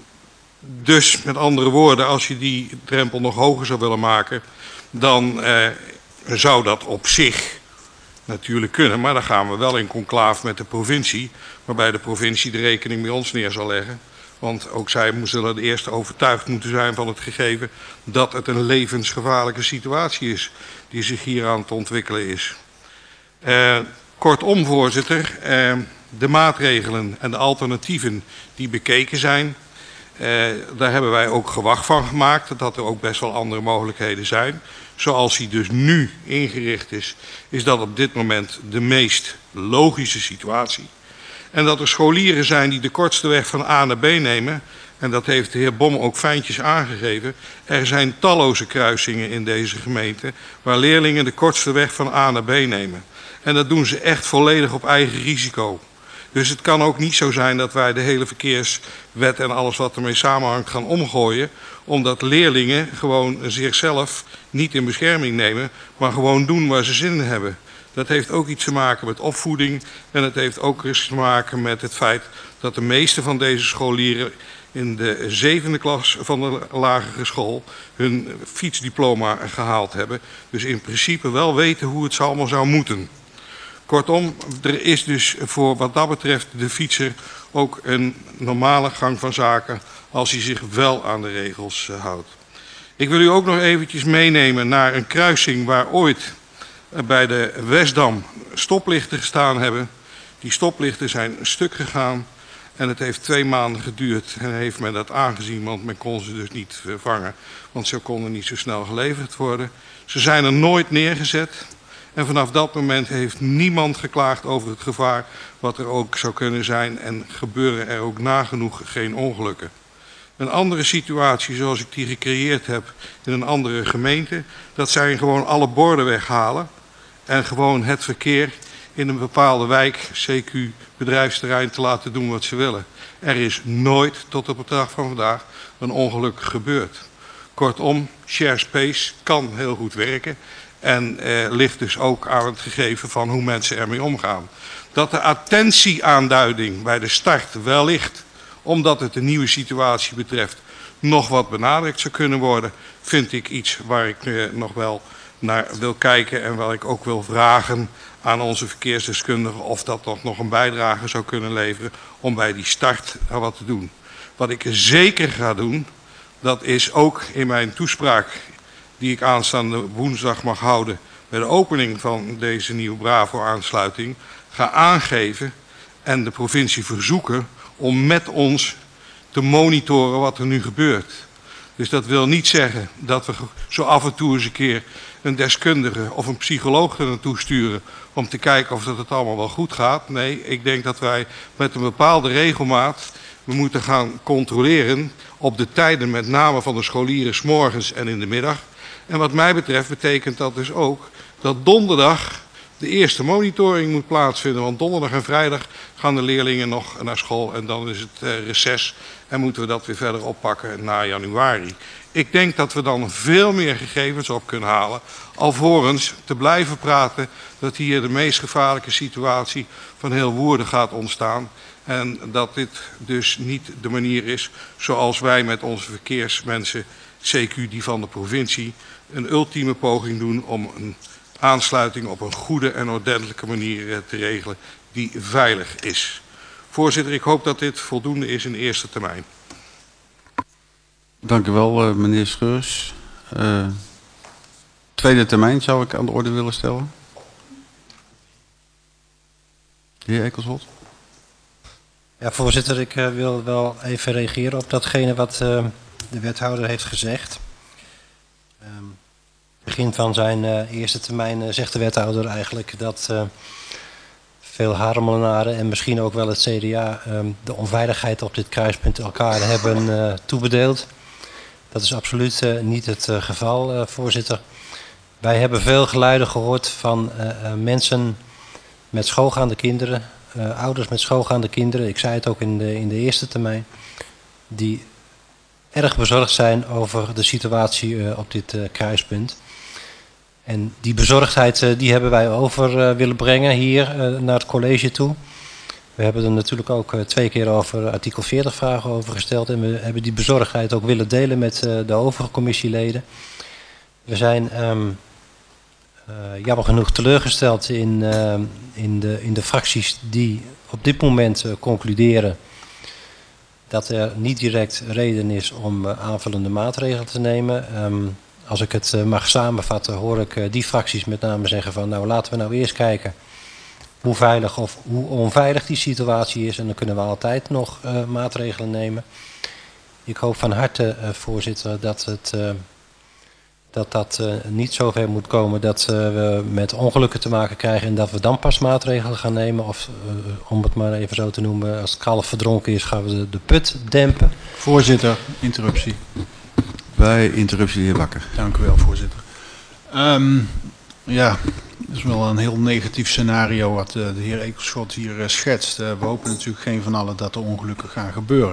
dus met andere woorden, als je die drempel nog hoger zou willen maken, dan uh, zou dat op zich natuurlijk kunnen. Maar dan gaan we wel in conclaaf met de provincie, waarbij de provincie de rekening bij ons neer zal leggen. Want ook zij zullen het eerst overtuigd moeten zijn van het gegeven dat het een levensgevaarlijke situatie is die zich hier aan het ontwikkelen is. Uh, kortom, voorzitter, uh, de maatregelen en de alternatieven die bekeken zijn, uh, daar hebben wij ook gewacht van gemaakt, dat er ook best wel andere mogelijkheden zijn. Zoals die dus nu ingericht is, is dat op dit moment de meest logische situatie. En dat er scholieren zijn die de kortste weg van A naar B nemen, en dat heeft de heer Bom ook fijntjes aangegeven. Er zijn talloze kruisingen in deze gemeente waar leerlingen de kortste weg van A naar B nemen. En dat doen ze echt volledig op eigen risico. Dus het kan ook niet zo zijn dat wij de hele verkeerswet en alles wat ermee samenhangt gaan omgooien, omdat leerlingen gewoon zichzelf niet in bescherming nemen, maar gewoon doen waar ze zin in hebben. Dat heeft ook iets te maken met opvoeding en het heeft ook iets te maken met het feit dat de meeste van deze scholieren in de zevende klas van de lagere school hun fietsdiploma gehaald hebben. Dus in principe wel weten hoe het allemaal zou moeten. Kortom, er is dus voor wat dat betreft de fietser ook een normale gang van zaken als hij zich wel aan de regels uh, houdt. Ik wil u ook nog eventjes meenemen naar een kruising waar ooit uh, bij de Westdam stoplichten gestaan hebben. Die stoplichten zijn een stuk gegaan en het heeft twee maanden geduurd en heeft men dat aangezien, want men kon ze dus niet vervangen, want ze konden niet zo snel geleverd worden. Ze zijn er nooit neergezet. En vanaf dat moment heeft niemand geklaagd over het gevaar wat er ook zou kunnen zijn en gebeuren er ook nagenoeg geen ongelukken. Een andere situatie zoals ik die gecreëerd heb in een andere gemeente, dat zijn gewoon alle borden weghalen en gewoon het verkeer in een bepaalde wijk, C Q bedrijfsterrein, te laten doen wat ze willen. Er is nooit tot op de dag van vandaag een ongeluk gebeurd. Kortom, share space kan heel goed werken. En eh, ligt dus ook aan het gegeven van hoe mensen ermee omgaan. Dat de attentieaanduiding bij de start wellicht, omdat het een nieuwe situatie betreft, nog wat benadrukt zou kunnen worden, vind ik iets waar ik eh, nog wel naar wil kijken en waar ik ook wil vragen aan onze verkeersdeskundigen of dat toch nog een bijdrage zou kunnen leveren om bij die start wat te doen. Wat ik zeker ga doen, dat is ook in mijn toespraak die ik aanstaande woensdag mag houden bij de opening van deze nieuwe Bravo-aansluiting, ga aangeven en de provincie verzoeken om met ons te monitoren wat er nu gebeurt. Dus dat wil niet zeggen dat we zo af en toe eens een keer een deskundige of een psycholoog er naartoe sturen om te kijken of dat het allemaal wel goed gaat. Nee, ik denk dat wij met een bepaalde regelmaat we moeten gaan controleren op de tijden met name van de scholieren 's morgens en in de middag. En wat mij betreft betekent dat dus ook dat donderdag de eerste monitoring moet plaatsvinden. Want donderdag en vrijdag gaan de leerlingen nog naar school en dan is het uh, reces. En moeten we dat weer verder oppakken na januari. Ik denk dat we dan veel meer gegevens op kunnen halen. Alvorens te blijven praten dat hier de meest gevaarlijke situatie van heel Woerden gaat ontstaan. En dat dit dus niet de manier is zoals wij met onze verkeersmensen, C Q die van de provincie, een ultieme poging doen om een aansluiting op een goede en ordentelijke manier te regelen die veilig is. Voorzitter, ik hoop dat dit voldoende is in de eerste termijn. Dank u wel, meneer Scheurs. Uh, tweede termijn zou ik aan de orde willen stellen. De heer Ekelschot. Ja, voorzitter, ik uh, wil wel even reageren op datgene wat uh, de wethouder heeft gezegd. Um, begin van zijn uh, eerste termijn uh, zegt de wethouder eigenlijk dat uh, veel Harmelenaren en misschien ook wel het C D A um, de onveiligheid op dit kruispunt elkaar hebben uh, toebedeeld. Dat is absoluut uh, niet het uh, geval, uh, voorzitter. wij hebben veel geluiden gehoord van uh, uh, mensen met schoolgaande kinderen, uh, ouders met schoolgaande kinderen, ik zei het ook in de, in de eerste termijn, die erg bezorgd zijn over de situatie uh, op dit uh, kruispunt. En die bezorgdheid uh, die hebben wij over uh, willen brengen hier uh, naar het college toe. We hebben er natuurlijk ook uh, twee keer over artikel veertig vragen over gesteld. En we hebben die bezorgdheid ook willen delen met uh, de overige commissieleden. We zijn um, uh, jammer genoeg teleurgesteld in, uh, in, de, in de fracties die op dit moment uh, concluderen dat er niet direct reden is om uh, aanvullende maatregelen te nemen. Um, als ik het uh, mag samenvatten, hoor ik uh, die fracties met name zeggen van nou laten we nou eerst kijken hoe veilig of hoe onveilig die situatie is en dan kunnen we altijd nog uh, maatregelen nemen. Ik hoop van harte, uh, voorzitter, dat het, uh, dat, dat uh, niet zover moet komen dat uh, we met ongelukken te maken krijgen en dat we dan pas maatregelen gaan nemen. Of uh, om het maar even zo te noemen, als het kalf verdronken is gaan we de, de put dempen. Voorzitter, interruptie. Bij interruptie de heer Bakker. Dank u wel, voorzitter. Um, ja, dat is wel een heel negatief scenario wat uh, de heer Ekelschot hier uh, schetst. Uh, we hopen natuurlijk geen van allen dat er ongelukken gaan gebeuren.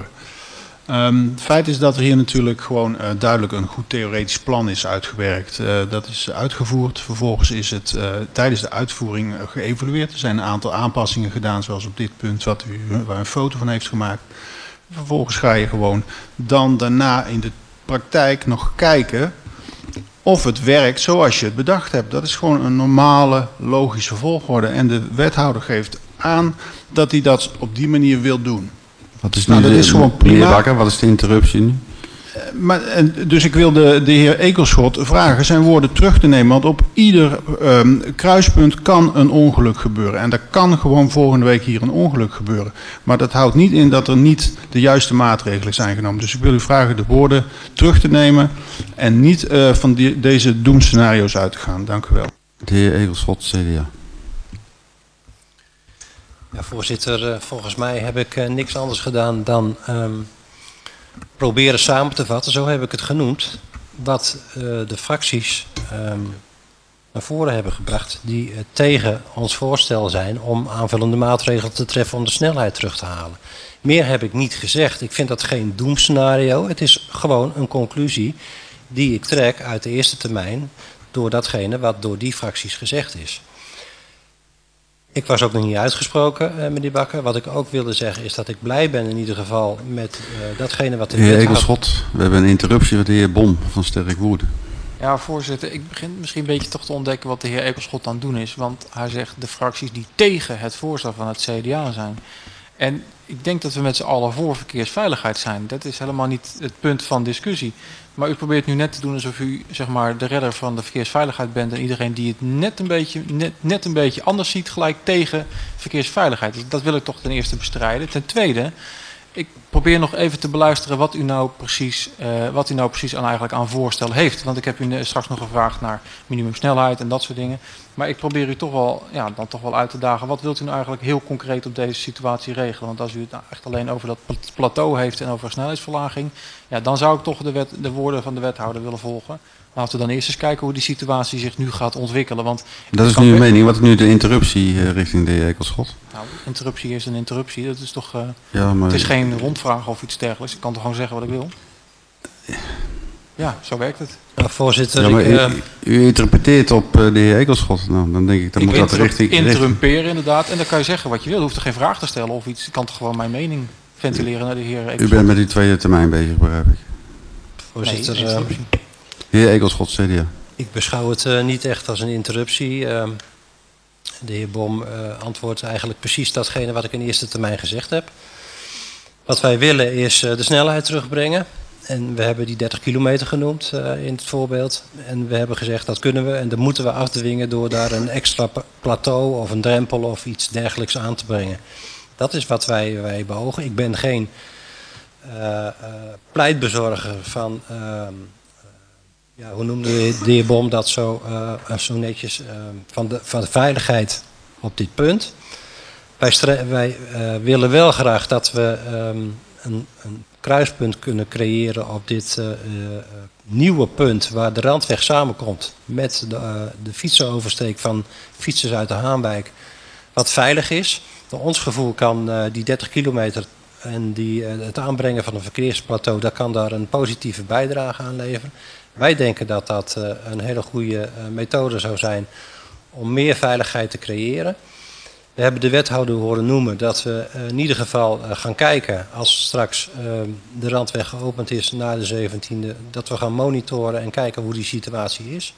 Um, het feit is dat er hier natuurlijk gewoon uh, duidelijk een goed theoretisch plan is uitgewerkt. Uh, dat is uitgevoerd. Vervolgens is het uh, tijdens de uitvoering uh, geëvalueerd. Er zijn een aantal aanpassingen gedaan, zoals op dit punt wat u, waar een foto van heeft gemaakt. Vervolgens ga je gewoon dan daarna in de praktijk nog kijken of het werkt zoals je het bedacht hebt. Dat is gewoon een normale, logische volgorde. En de wethouder geeft aan dat hij dat op die manier wil doen. Wat is nu nou, dat de, is gewoon prima. Meneer Bakker, wat is de interruptie nu? Uh, maar, en, dus ik wil de, de heer Ekelschot vragen zijn woorden terug te nemen. Want op ieder um, kruispunt kan een ongeluk gebeuren. En er kan gewoon volgende week hier een ongeluk gebeuren. Maar dat houdt niet in dat er niet de juiste maatregelen zijn genomen. Dus ik wil u vragen de woorden terug te nemen. En niet uh, van die, deze doemscenario's uit te gaan. Dank u wel. De heer Ekelschot, C D A. Ja, voorzitter, uh, volgens mij heb ik uh, niks anders gedaan dan um, proberen samen te vatten, zo heb ik het genoemd, wat uh, de fracties um, naar voren hebben gebracht die uh, tegen ons voorstel zijn om aanvullende maatregelen te treffen om de snelheid terug te halen. Meer heb ik niet gezegd. Ik vind dat geen doemscenario. Het is gewoon een conclusie die ik trek uit de eerste termijn door datgene wat door die fracties gezegd is. Ik was ook nog niet uitgesproken, eh, meneer Bakker. Wat ik ook wilde zeggen is dat ik blij ben in ieder geval met uh, datgene wat de heer wethouder... Ekelschot, we hebben een interruptie van de heer Bom van Sterk Woerde. Ja, voorzitter, ik begin misschien een beetje toch te ontdekken wat de heer Ekelschot aan het doen is. Want hij zegt de fracties die tegen het voorstel van het C D A zijn. En ik denk dat we met z'n allen voor verkeersveiligheid zijn. Dat is helemaal niet het punt van discussie. Maar u probeert nu net te doen alsof u zeg maar, de redder van de verkeersveiligheid bent. En iedereen die het net een beetje, net, net een beetje anders ziet, gelijk tegen verkeersveiligheid. Dus dat wil ik toch ten eerste bestrijden. Ten tweede, ik probeer nog even te beluisteren wat u nou precies, uh, wat u nou precies aan, eigenlijk aan voorstel heeft. Want ik heb u straks nog gevraagd naar minimumsnelheid en dat soort dingen. Maar ik probeer u toch wel, ja, dan toch wel uit te dagen. Wat wilt u nou eigenlijk heel concreet op deze situatie regelen? Want als u het nou echt alleen over dat plateau heeft en over snelheidsverlaging, ja, dan zou ik toch de, wet, de woorden van de wethouder willen volgen. Laten we dan eerst eens kijken hoe die situatie zich nu gaat ontwikkelen. Want dat is nu uw mening. Wat is nu de interruptie uh, richting de heer Ekelschot? Nou, interruptie is een interruptie. Dat is toch, uh, ja, maar... Het is geen rondvraag of iets dergelijks. Ik kan toch gewoon zeggen wat ik wil? Ja, zo werkt het. Nou, voorzitter, ja, maar ik, u, uh... u interpreteert op uh, de heer Ekelschot. Nou, dan denk ik, dan ik moet dat richting... interrumperen inderdaad. En dan kan je zeggen wat je wil. Je hoeft er geen vraag te stellen of iets. Ik kan toch gewoon mijn mening ventileren naar de heer Ekelschot. U bent met uw tweede termijn bezig, begrijp ik. Voorzitter, nee, interruptie. Heer Ekelschot, C D A. Ik beschouw het uh, niet echt als een interruptie. Uh, de heer Bom uh, antwoordt eigenlijk precies datgene wat ik in eerste termijn gezegd heb. Wat wij willen is uh, de snelheid terugbrengen. En we hebben die dertig kilometer genoemd uh, in het voorbeeld. En we hebben gezegd dat kunnen we en dat moeten we afdwingen door daar een extra plateau of een drempel of iets dergelijks aan te brengen. Dat is wat wij, wij beogen. Ik ben geen uh, uh, pleitbezorger van... Uh, Ja, hoe noemde de heer Bom dat zo, uh, zo netjes, uh, van, de, van de veiligheid op dit punt. Wij, wij uh, willen wel graag dat we um, een, een kruispunt kunnen creëren op dit uh, uh, nieuwe punt waar de Randweg samenkomt met de, uh, de fietsenoversteek van fietsers uit de Haanwijk, wat veilig is. Naar ons gevoel kan uh, die dertig kilometer en die, uh, het aanbrengen van een verkeersplateau, dat kan daar een positieve bijdrage aan leveren. Wij denken dat dat uh, een hele goede uh, methode zou zijn om meer veiligheid te creëren. We hebben de wethouder horen noemen dat we uh, in ieder geval uh, gaan kijken als straks uh, de Randweg geopend is na de zeventiende, dat we gaan monitoren en kijken hoe die situatie is.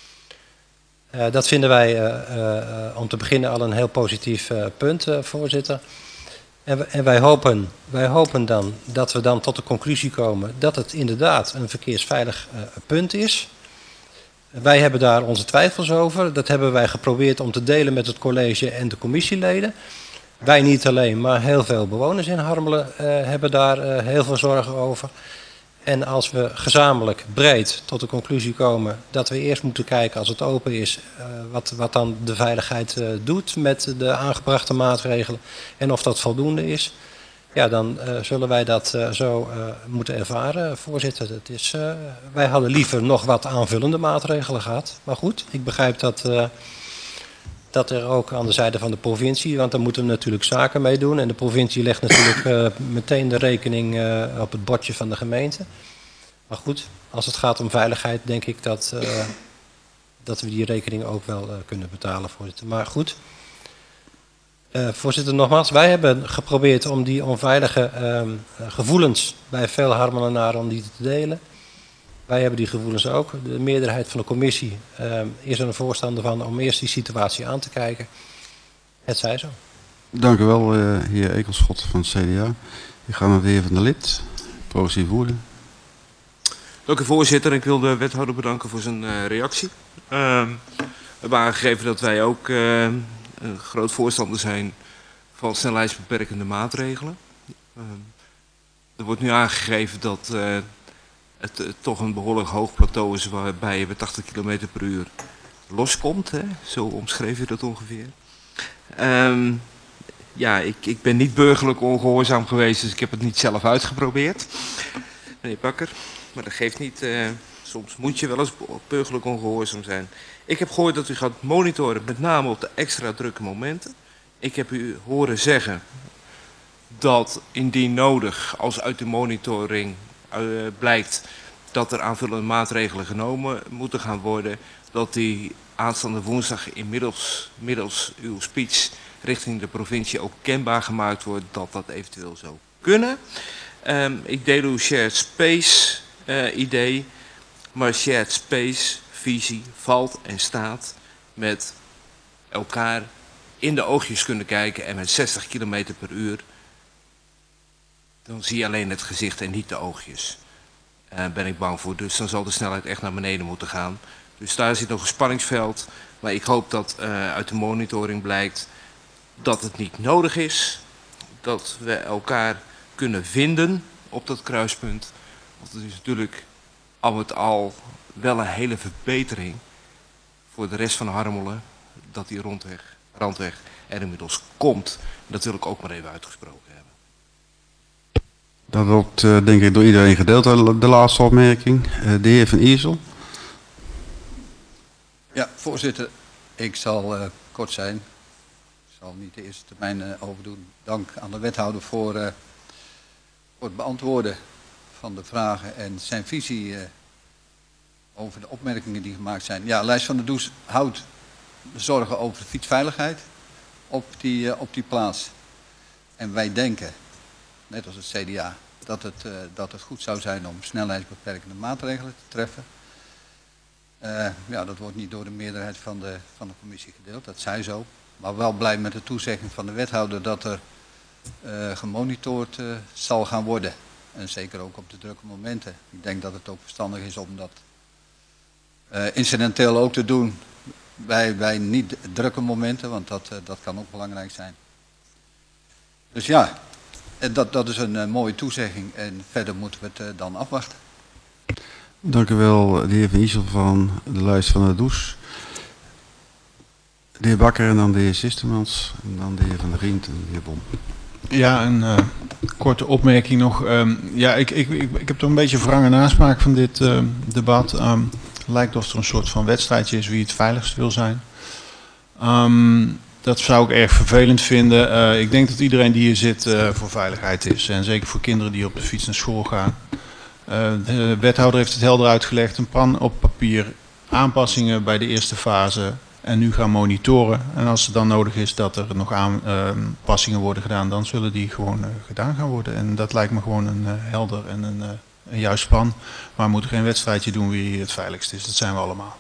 Uh, dat vinden wij uh, uh, om te beginnen al een heel positief uh, punt, uh, voorzitter. En, we, en wij, hopen, wij hopen dan dat we dan tot de conclusie komen dat het inderdaad een verkeersveilig uh, punt is. Wij hebben daar onze twijfels over. Dat hebben wij geprobeerd om te delen met het college en de commissieleden. Wij niet alleen, maar heel veel bewoners in Harmelen uh, hebben daar uh, heel veel zorgen over. En als we gezamenlijk breed tot de conclusie komen dat we eerst moeten kijken als het open is, uh, wat, wat dan de veiligheid uh, doet met de aangebrachte maatregelen en of dat voldoende is, ja, dan uh, zullen wij dat uh, zo uh, moeten ervaren, voorzitter. Het is, uh, wij hadden liever nog wat aanvullende maatregelen gehad. Maar goed, ik begrijp dat, uh, dat er ook aan de zijde van de provincie, want daar moeten we natuurlijk zaken mee doen. En de provincie legt natuurlijk uh, meteen de rekening uh, op het bordje van de gemeente. Maar goed, als het gaat om veiligheid, denk ik dat, uh, dat we die rekening ook wel uh, kunnen betalen, voorzitter. Maar goed. Uh, voorzitter, nogmaals, wij hebben geprobeerd om die onveilige uh, gevoelens bij veel Harmelenaren om die te delen. Wij hebben die gevoelens ook. De meerderheid van de commissie uh, is er een voorstander van om eerst die situatie aan te kijken. Het zij zo. Dank u wel, uh, heer Ekelschot van het C D A. Ik ga naar de heer Van der Lid, progressief woorden. Dank u, voorzitter. Ik wil de wethouder bedanken voor zijn uh, reactie. Uh, we hebben aangegeven dat wij ook uh, een groot voorstander zijn van snelheidsbeperkende maatregelen. Uh, er wordt nu aangegeven dat uh, het uh, toch een behoorlijk hoog plateau is waarbij je bij tachtig kilometer per uur loskomt. Hè? Zo omschreef je dat ongeveer. Um, ja, ik, ik ben niet burgerlijk ongehoorzaam geweest, dus ik heb het niet zelf uitgeprobeerd. Meneer Bakker, maar dat geeft niet. Uh, soms moet je wel eens burgerlijk ongehoorzaam zijn. Ik heb gehoord dat u gaat monitoren, met name op de extra drukke momenten. Ik heb u horen zeggen dat indien nodig, als uit de monitoring uh, blijkt dat er aanvullende maatregelen genomen moeten gaan worden, dat die aanstaande woensdag inmiddels middels uw speech richting de provincie ook kenbaar gemaakt wordt dat dat eventueel zou kunnen. Um, ik deel uw shared space uh, idee, maar shared space visie valt en staat met elkaar in de oogjes kunnen kijken en met zestig kilometer per uur, dan zie je alleen het gezicht en niet de oogjes. Daar uh, ben ik bang voor, dus dan zal de snelheid echt naar beneden moeten gaan. Dus daar zit nog een spanningsveld, maar ik hoop dat uh, uit de monitoring blijkt dat het niet nodig is, dat we elkaar kunnen vinden op dat kruispunt. Want het is natuurlijk al met al wel een hele verbetering voor de rest van Harmelen dat die rondweg, randweg er inmiddels komt. Dat wil ik ook maar even uitgesproken hebben. Dat wordt uh, denk ik door iedereen gedeeld, de laatste opmerking. Uh, de heer Van Iersel. Ja, voorzitter, ik zal uh, kort zijn. Ik zal niet de eerste termijn uh, overdoen. Dank aan de wethouder voor, uh, voor het beantwoorden van de vragen en zijn visie uh, over de opmerkingen die gemaakt zijn. Ja, Lijst van der Does houdt de zorgen over de fietsveiligheid op die, uh, op die plaats. En wij denken, net als het C D A, dat het, uh, dat het goed zou zijn om snelheidsbeperkende maatregelen te treffen. Uh, ja, dat wordt niet door de meerderheid van de, van de commissie gedeeld, dat zij zo. Maar wel blij met de toezegging van de wethouder dat er uh, gemonitord uh, zal gaan worden. En zeker ook op de drukke momenten. Ik denk dat het ook verstandig is om dat uh, incidenteel ook te doen bij, bij niet drukke momenten, want dat, uh, dat kan ook belangrijk zijn. Dus ja, dat, dat is een uh, mooie toezegging en verder moeten we het uh, dan afwachten. Dank u wel, de heer Van Iersel van de Lijst van der Does. De heer Bakker en dan de heer Sistemans en dan de heer Van der Rient en de heer Bom. Ja, een uh, korte opmerking nog. Um, ja, ik, ik, ik, ik heb toch een beetje wrang en nasmaak van dit uh, debat. Um, lijkt of er een soort van wedstrijdje is wie het veiligst wil zijn. Um, dat zou ik erg vervelend vinden. Uh, ik denk dat iedereen die hier zit uh, voor veiligheid is. En zeker voor kinderen die op de fiets naar school gaan. Uh, de wethouder heeft het helder uitgelegd. Een plan op papier. Aanpassingen bij de eerste fase. En nu gaan monitoren. En als het dan nodig is dat er nog aanpassingen worden gedaan, dan zullen die gewoon uh, gedaan gaan worden. En dat lijkt me gewoon een uh, helder en een, uh, een juist plan. Maar we moeten geen wedstrijdje doen wie het veiligst is. Dat zijn we allemaal.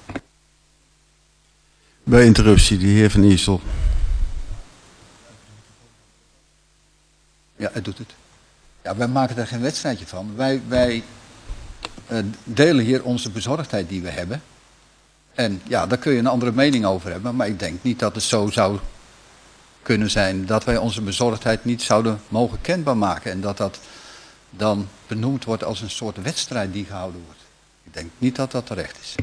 Bij interruptie, de heer Van Iersel. Ja, het doet het. Ja, wij maken daar geen wedstrijdje van. Wij, wij uh, delen hier onze bezorgdheid die we hebben. En ja, daar kun je een andere mening over hebben. Maar ik denk niet dat het zo zou kunnen zijn dat wij onze bezorgdheid niet zouden mogen kenbaar maken. En dat dat dan benoemd wordt als een soort wedstrijd die gehouden wordt. Ik denk niet dat dat terecht is.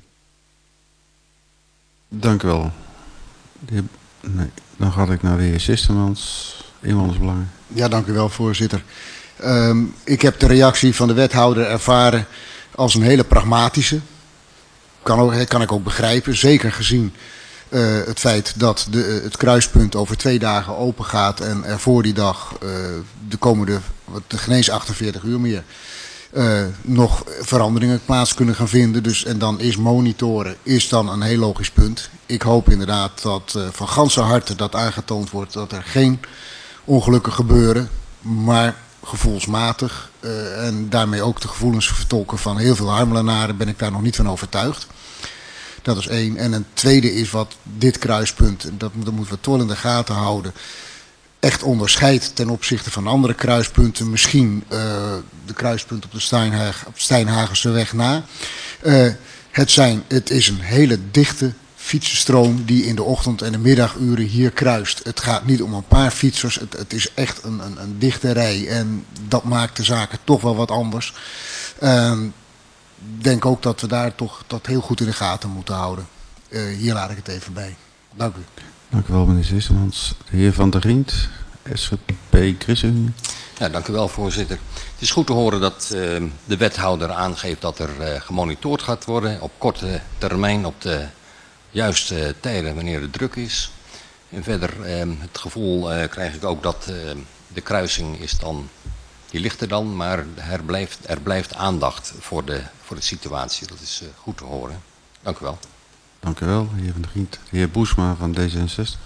Dank u wel. De heer, nee, dan ga ik naar de heer Sistermans. Inwonersbelangen. Ja, dank u wel, voorzitter. Um, ik heb de reactie van de wethouder ervaren als een hele pragmatische. Kan, ook, kan ik ook begrijpen, zeker gezien uh, het feit dat de, uh, het kruispunt over twee dagen open gaat en er voor die dag uh, de komende, wat geen eens achtenveertig uur meer, uh, nog veranderingen plaats kunnen gaan vinden. Dus, en dan is monitoren is dan een heel logisch punt. Ik hoop inderdaad dat uh, van ganse harte dat aangetoond wordt dat er geen ongelukken gebeuren, maar gevoelsmatig uh, en daarmee ook de gevoelens vertolken van heel veel Harmelenaren ben ik daar nog niet van overtuigd. Dat is één. En een tweede is wat dit kruispunt, dat, dat moeten we toch in de gaten houden, echt onderscheidt ten opzichte van andere kruispunten. Misschien uh, de kruispunt op de Steinhaag, op Steinhagenseweg na. Uh, het, zijn, het is een hele dichte fietsenstroom die in de ochtend- en de middaguren hier kruist. Het gaat niet om een paar fietsers, het, het is echt een, een, een dichte rij en dat maakt de zaken toch wel wat anders. Uh, Ik denk ook dat we daar toch dat heel goed in de gaten moeten houden. Uh, hier laat ik het even bij. Dank u. Dank u wel, meneer Sistermans. De heer Van der Rient, S G P ChristenUnie. Ja, dank u wel, voorzitter. Het is goed te horen dat uh, de wethouder aangeeft dat er uh, gemonitord gaat worden op korte termijn op de juiste tijden wanneer het druk is. En verder uh, het gevoel uh, krijg ik ook dat uh, de kruising is dan, die ligt er dan, maar er blijft, er blijft aandacht voor de, voor de situatie. Dat is uh, goed te horen. Dank u wel. Dank u wel, heer Van der Rient. De heer Boesma van D zesenzestig.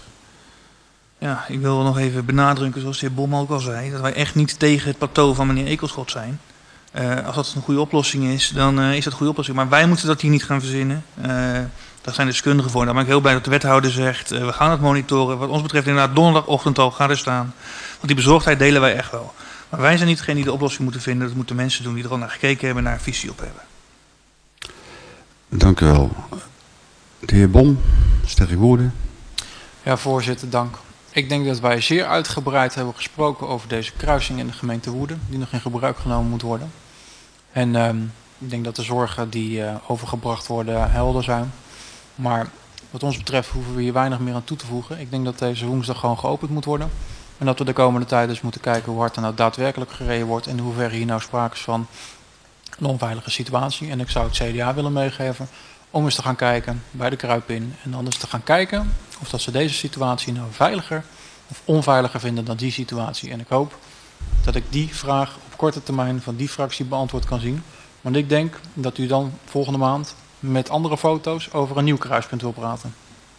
Ja, ik wil nog even benadrukken, zoals de heer Bom ook al zei, dat wij echt niet tegen het plateau van meneer Ekelschot zijn. Uh, als dat een goede oplossing is, dan uh, is dat een goede oplossing. Maar wij moeten dat hier niet gaan verzinnen. Uh, daar zijn deskundigen voor. Daar ben ik heel blij dat de wethouder zegt, uh, we gaan het monitoren. Wat ons betreft inderdaad donderdagochtend al, ga er staan. Want die bezorgdheid delen wij echt wel. Maar wij zijn niet degene die de oplossing moeten vinden. Dat moeten mensen doen die er al naar gekeken hebben en daar een visie op hebben. Dank u wel. De heer Bom, sterk woorden. Ja, voorzitter, dank. Ik denk dat wij zeer uitgebreid hebben gesproken over deze kruising in de gemeente Woerden, die nog in gebruik genomen moet worden. En um, ik denk dat de zorgen die uh, overgebracht worden helder zijn. Maar wat ons betreft hoeven we hier weinig meer aan toe te voegen. Ik denk dat deze woensdag gewoon geopend moet worden. En dat we de komende tijd dus moeten kijken hoe hard er nou daadwerkelijk gereden wordt en in hoeverre hier nou sprake is van een onveilige situatie. En ik zou het C D A willen meegeven om eens te gaan kijken bij de Kruipin en dan eens te gaan kijken of dat ze deze situatie nou veiliger of onveiliger vinden dan die situatie. En ik hoop dat ik die vraag op korte termijn van die fractie beantwoord kan zien. Want ik denk dat u dan volgende maand met andere foto's over een nieuw kruispunt wil praten.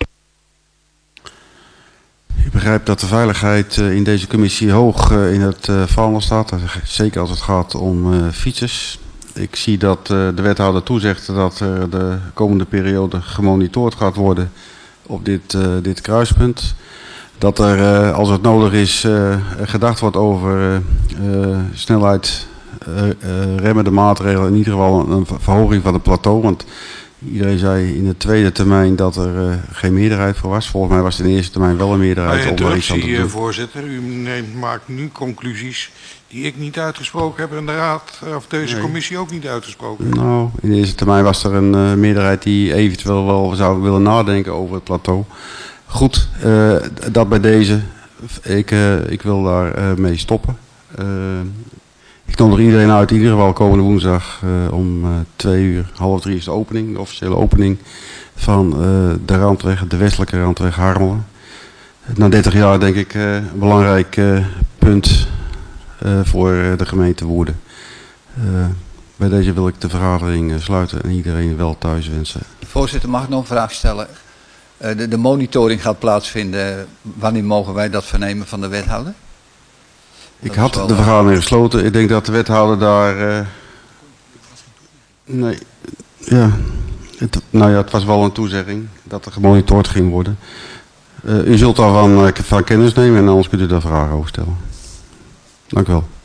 Ik begrijp dat de veiligheid in deze commissie hoog in het vaandel staat. Zeker als het gaat om fietsers. Ik zie dat de wethouder toezegt dat er de komende periode gemonitord gaat worden op dit, dit kruispunt. Dat er, als het nodig is, gedacht wordt over uh, snelheid, uh, uh, remmende maatregelen. In ieder geval een verhoging van het plateau. Want iedereen zei in de tweede termijn dat er uh, geen meerderheid voor was. Volgens mij was in de eerste termijn wel een meerderheid. Bij interruptie, voorzitter. U neemt, maakt nu conclusies die ik niet uitgesproken heb en de raad of deze nee. commissie ook niet uitgesproken heeft. Nou, in de eerste termijn was er een uh, meerderheid die eventueel wel zou willen nadenken over het plateau. Goed, uh, dat bij deze. Ik, uh, ik wil daar uh, mee stoppen. Uh, ik nodig iedereen uit, in ieder geval komende woensdag uh, om uh, twee uur, half drie is de opening, de officiële opening van uh, de Randweg, de westelijke Randweg Harmelen. Na dertig jaar denk ik uh, een belangrijk uh, punt uh, voor uh, de gemeente Woerden. Uh, bij deze wil ik de vergadering uh, sluiten en iedereen wel thuis wensen. Voorzitter, mag ik nog een vraag stellen? Uh, de, de monitoring gaat plaatsvinden. Wanneer mogen wij dat vernemen van de wethouder? Ik had de vergadering gesloten. Ik denk dat de wethouder daar... Uh, nee, ja, het, nou ja, het was wel een toezegging dat er gemonitord ging worden. Uh, u zult daarvan uh, van kennis nemen en anders kunt u daar vragen over stellen. Dank u wel.